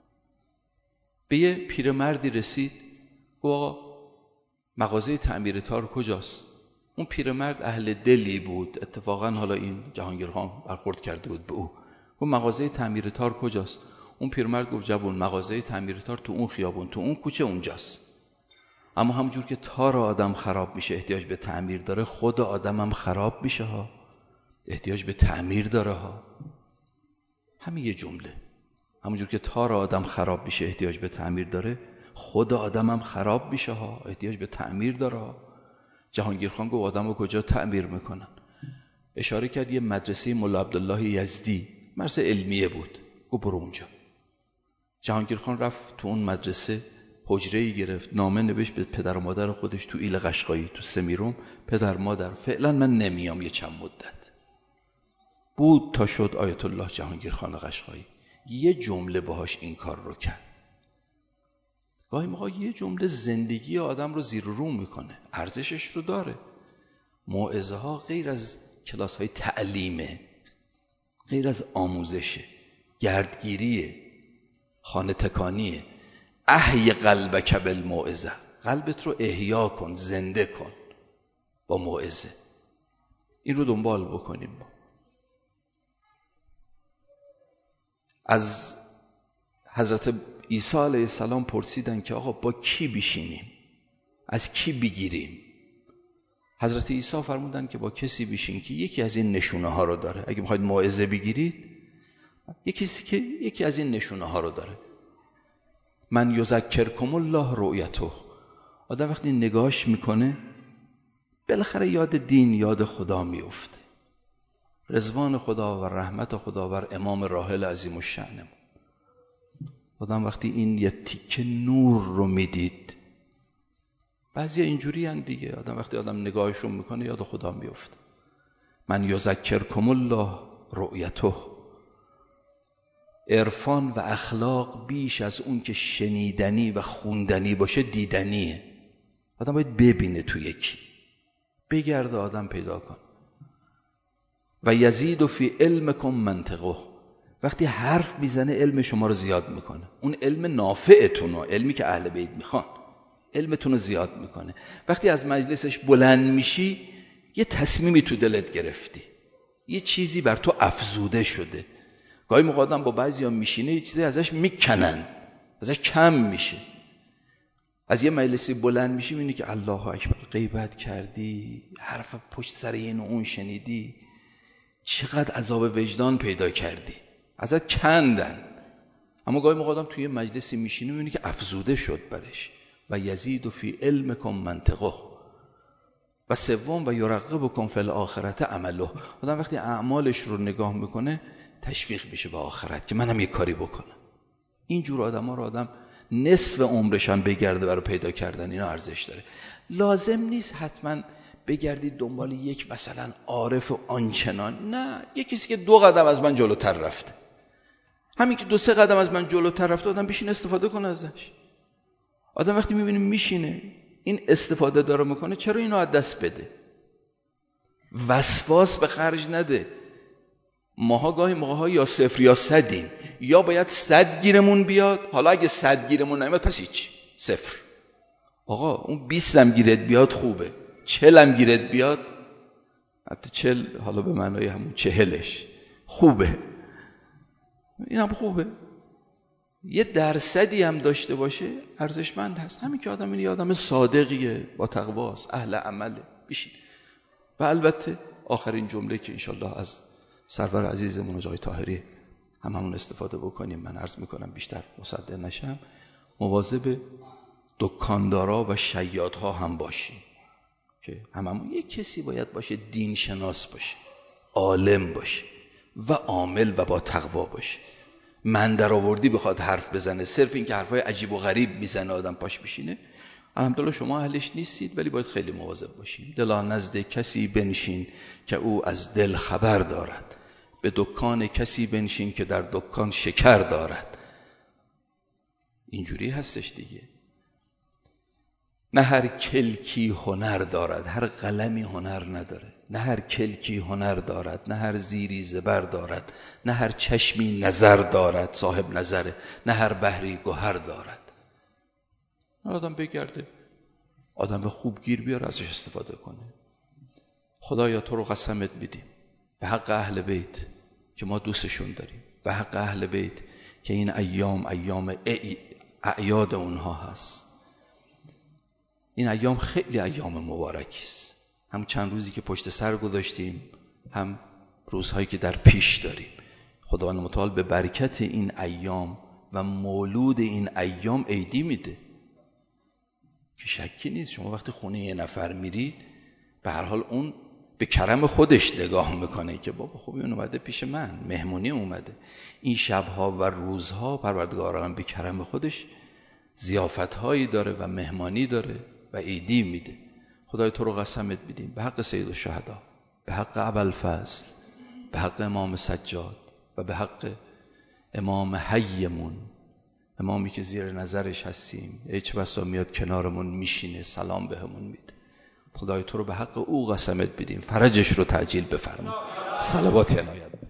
به یه پیرمردی رسید، گفت آقا مغازه تعمیر تار کجاست؟ اون پیرمرد اهل دلی بود، اتفاقا حالا این جهانگیرخان برخورد کرده بود به او. گفت مغازه تعمیر تار کجاست؟ اون پیرمرد گفت جوون، مغازه تعمیر تار تو اون خیابون، تو اون کوچه، اونجاست. اما همونجور که تار آدم خراب میشه احتیاج به تعمیر داره، خود آدم هم خراب میشه ها، احتیاج به تعمیر داره ها. همین یه جمله، همونجور که تار آدم خراب میشه احتیاج به تعمیر داره، خود آدم هم خراب میشه ها، احتیاج به تعمیر داره ها. جهانگیرخان گفت آدم رو کجا تعمیر میکنن؟ اشاره کرد یه مدرسه مولا عبدالله یزدی، مدرسه علمیه بود، گفت برو اونجا. جهانگیرخان رفت تو اون مدرسه، حجره‌ای گرفت، نامه نوشت به پدر و مادر خودش تو ایل قشقایی تو سمیروم، پدر مادر فعلا من نمیام یه چند مدت. بود تا شد آیت الله جهانگیرخان قشقایی یه جمله باهاش این کار رو کرد. گاهی موقع یه جمله زندگی آدم رو زیر رو میکنه، ارزشش رو داره. موعظه ها غیر از کلاس های تعلیمه، غیر از آموزشه، گردگیریه، خانه تکانیه. احی قلبک بالموعظه، قلبت رو احیا کن، زنده کن با موعظه. این رو دنبال بکنیم. از حضرت عیسی علیه السلام پرسیدن که آقا با کی بشینیم، از کی بگیریم؟ حضرت عیسی فرمودن که با کسی بشین که یکی از این نشونه ها رو داره. اگه میخواید موعظه بگیرید، کسی که یکی از این نشونه ها رو داره. من یذکرکم الله رؤیته. آدم وقتی نگاهش میکنه بالاخره یاد دین، یاد خدا میفته. رضوان خدا و رحمت خدا بر امام راحل عظیم الشأن. آدم وقتی این یه تیکه نور رو میدید، بعضی اینجوری هن دیگه، آدم وقتی نگاهشون میکنه یاد خدا میفته. من یذکرکم الله رؤیته. عرفان و اخلاق بیش از اون که شنیدنی و خوندنی باشه دیدنیه. آدم باید ببینه تو یکی، بگرده آدم پیدا کن. و یزید فی علمکم منطقه. وقتی حرف میزنه علم شما رو زیاد میکنه. اون علم نافعتون، علمی که اهل بیت میخوان، علمتون رو زیاد میکنه. وقتی از مجلسش بلند میشی یه تصمیمی تو دلت گرفتی، یه چیزی بر تو افزوده شده. گاهی موقع آدم با بعضیا میشینه یه چیزی ازش میکنن، ازش کم میشه. از یه مجلسی بلند میشی میبینی که الله اکبر، غیبت کردی، حرف پشت سر این و اون شنیدی، چقدر عذاب وجدان پیدا کردی، ازت کندن. اما گاهی موقع آدم توی مجلسی میشینه میبینی که افزوده شد برش. و یزید فی علمکم منطقه. و سوم و یرغبکم فی الاخرة عمله. آدم وقتی اعمالش رو نگاه میکنه تشویق میشه به آخرت که منم یه کاری بکنم. اینجور آدما رو آدم نصف عمرش هم بگرده برای پیدا کردن اینا ارزش داره. لازم نیست حتما بگردید دنبال یک مثلا عارف آنچنان، نه، یک کسی که 2 قدم از من جلوتر رفته، همین که 2-3 قدم از من جلوتر رفته، آدم بشین استفاده کنه ازش. آدم وقتی میبینه میشینه این استفاده داره میکنه، چرا اینو از دست بده؟ وسواس به خرج نده. ماها گاهی موقع‌ها یا 0 یا 100یم، یا باید 100 گیرمون بیاد. حالا اگه 100 گیرمون نمیاد پس هیچ، 0. آقا اون 20 هم گیرت بیاد خوبه، 40 هم گیرت بیاد، حتی 40 حالا به معنای همون 40ش خوبه، این هم خوبه. یه درصدی هم داشته باشه ارزشمند هست. همین که آدم این آدم صادقیه، با تقواست، اهل عمله، بشین. و البته آخرین جمله که انشالله از سرور عزیزمون جای طاهری همون استفاده بکنیم، من عرض میکنم بیشتر مصدق نشم، مواظب دکاندارا و شیادها هم باشیم که همون یک کسی باید باشه دین شناس باشه، عالم باشه و عامل و با تقوا باشه. من در آوردی بخواد حرف بزنه، صرف این که حرفای عجیب و غریب میزنه آدم پاش بشینه، الحمدلله شما اهلش نیستید، ولی باید خیلی مواظب باشیم. دلا نزد کسی بنشین که او از دل خبر دارد، به دکان کسی بنشین که در دکان شکر دارد. اینجوری هستش دیگه. نه هر کلکی هنر دارد، هر قلمی هنر نداره. نه هر کلکی هنر دارد، نه هر زیری زبر دارد، نه هر چشمی نظر دارد، صاحب نظره، نه هر بحری گوهر دارد. آدم بگرده آدم خوب گیر بیار، ازش استفاده کنه. خدایا تو رو قسمت میدیم به حق اهل بیت که ما دوستشون داریم، به حق اهل بیت که این ایام اعیاد اونها هست. این ایام خیلی ایام مبارکی است، هم چند روزی که پشت سر گذاشتیم، هم روزهایی که در پیش داریم. خداوند متعال به برکت این ایام و مولود این ایام عیدی میده که شکی نیست. شما وقتی خونه یه نفر میرید، به هر حال اون به کرم خودش نگاه میکنه که بابا خوبی اون اومده پیش من، مهمونی اومده. این شبها و روزها پروردگارم به کرم خودش ضیافت‌هایی داره و مهمانی داره و عیدی میده. خدای تو رو قسمت میدیم به حق سید الشهدا، به حق ابوالفضل، به حق امام سجاد و به حق امام حیمون، امامی که زیر نظرش هستیم، هیچ بسا میاد کنارمون میشینه، سلام بهمون میده. خدای تو رو به حق او قسمت بدیم، فرجش رو تعجیل بفرما. صلوات عنایت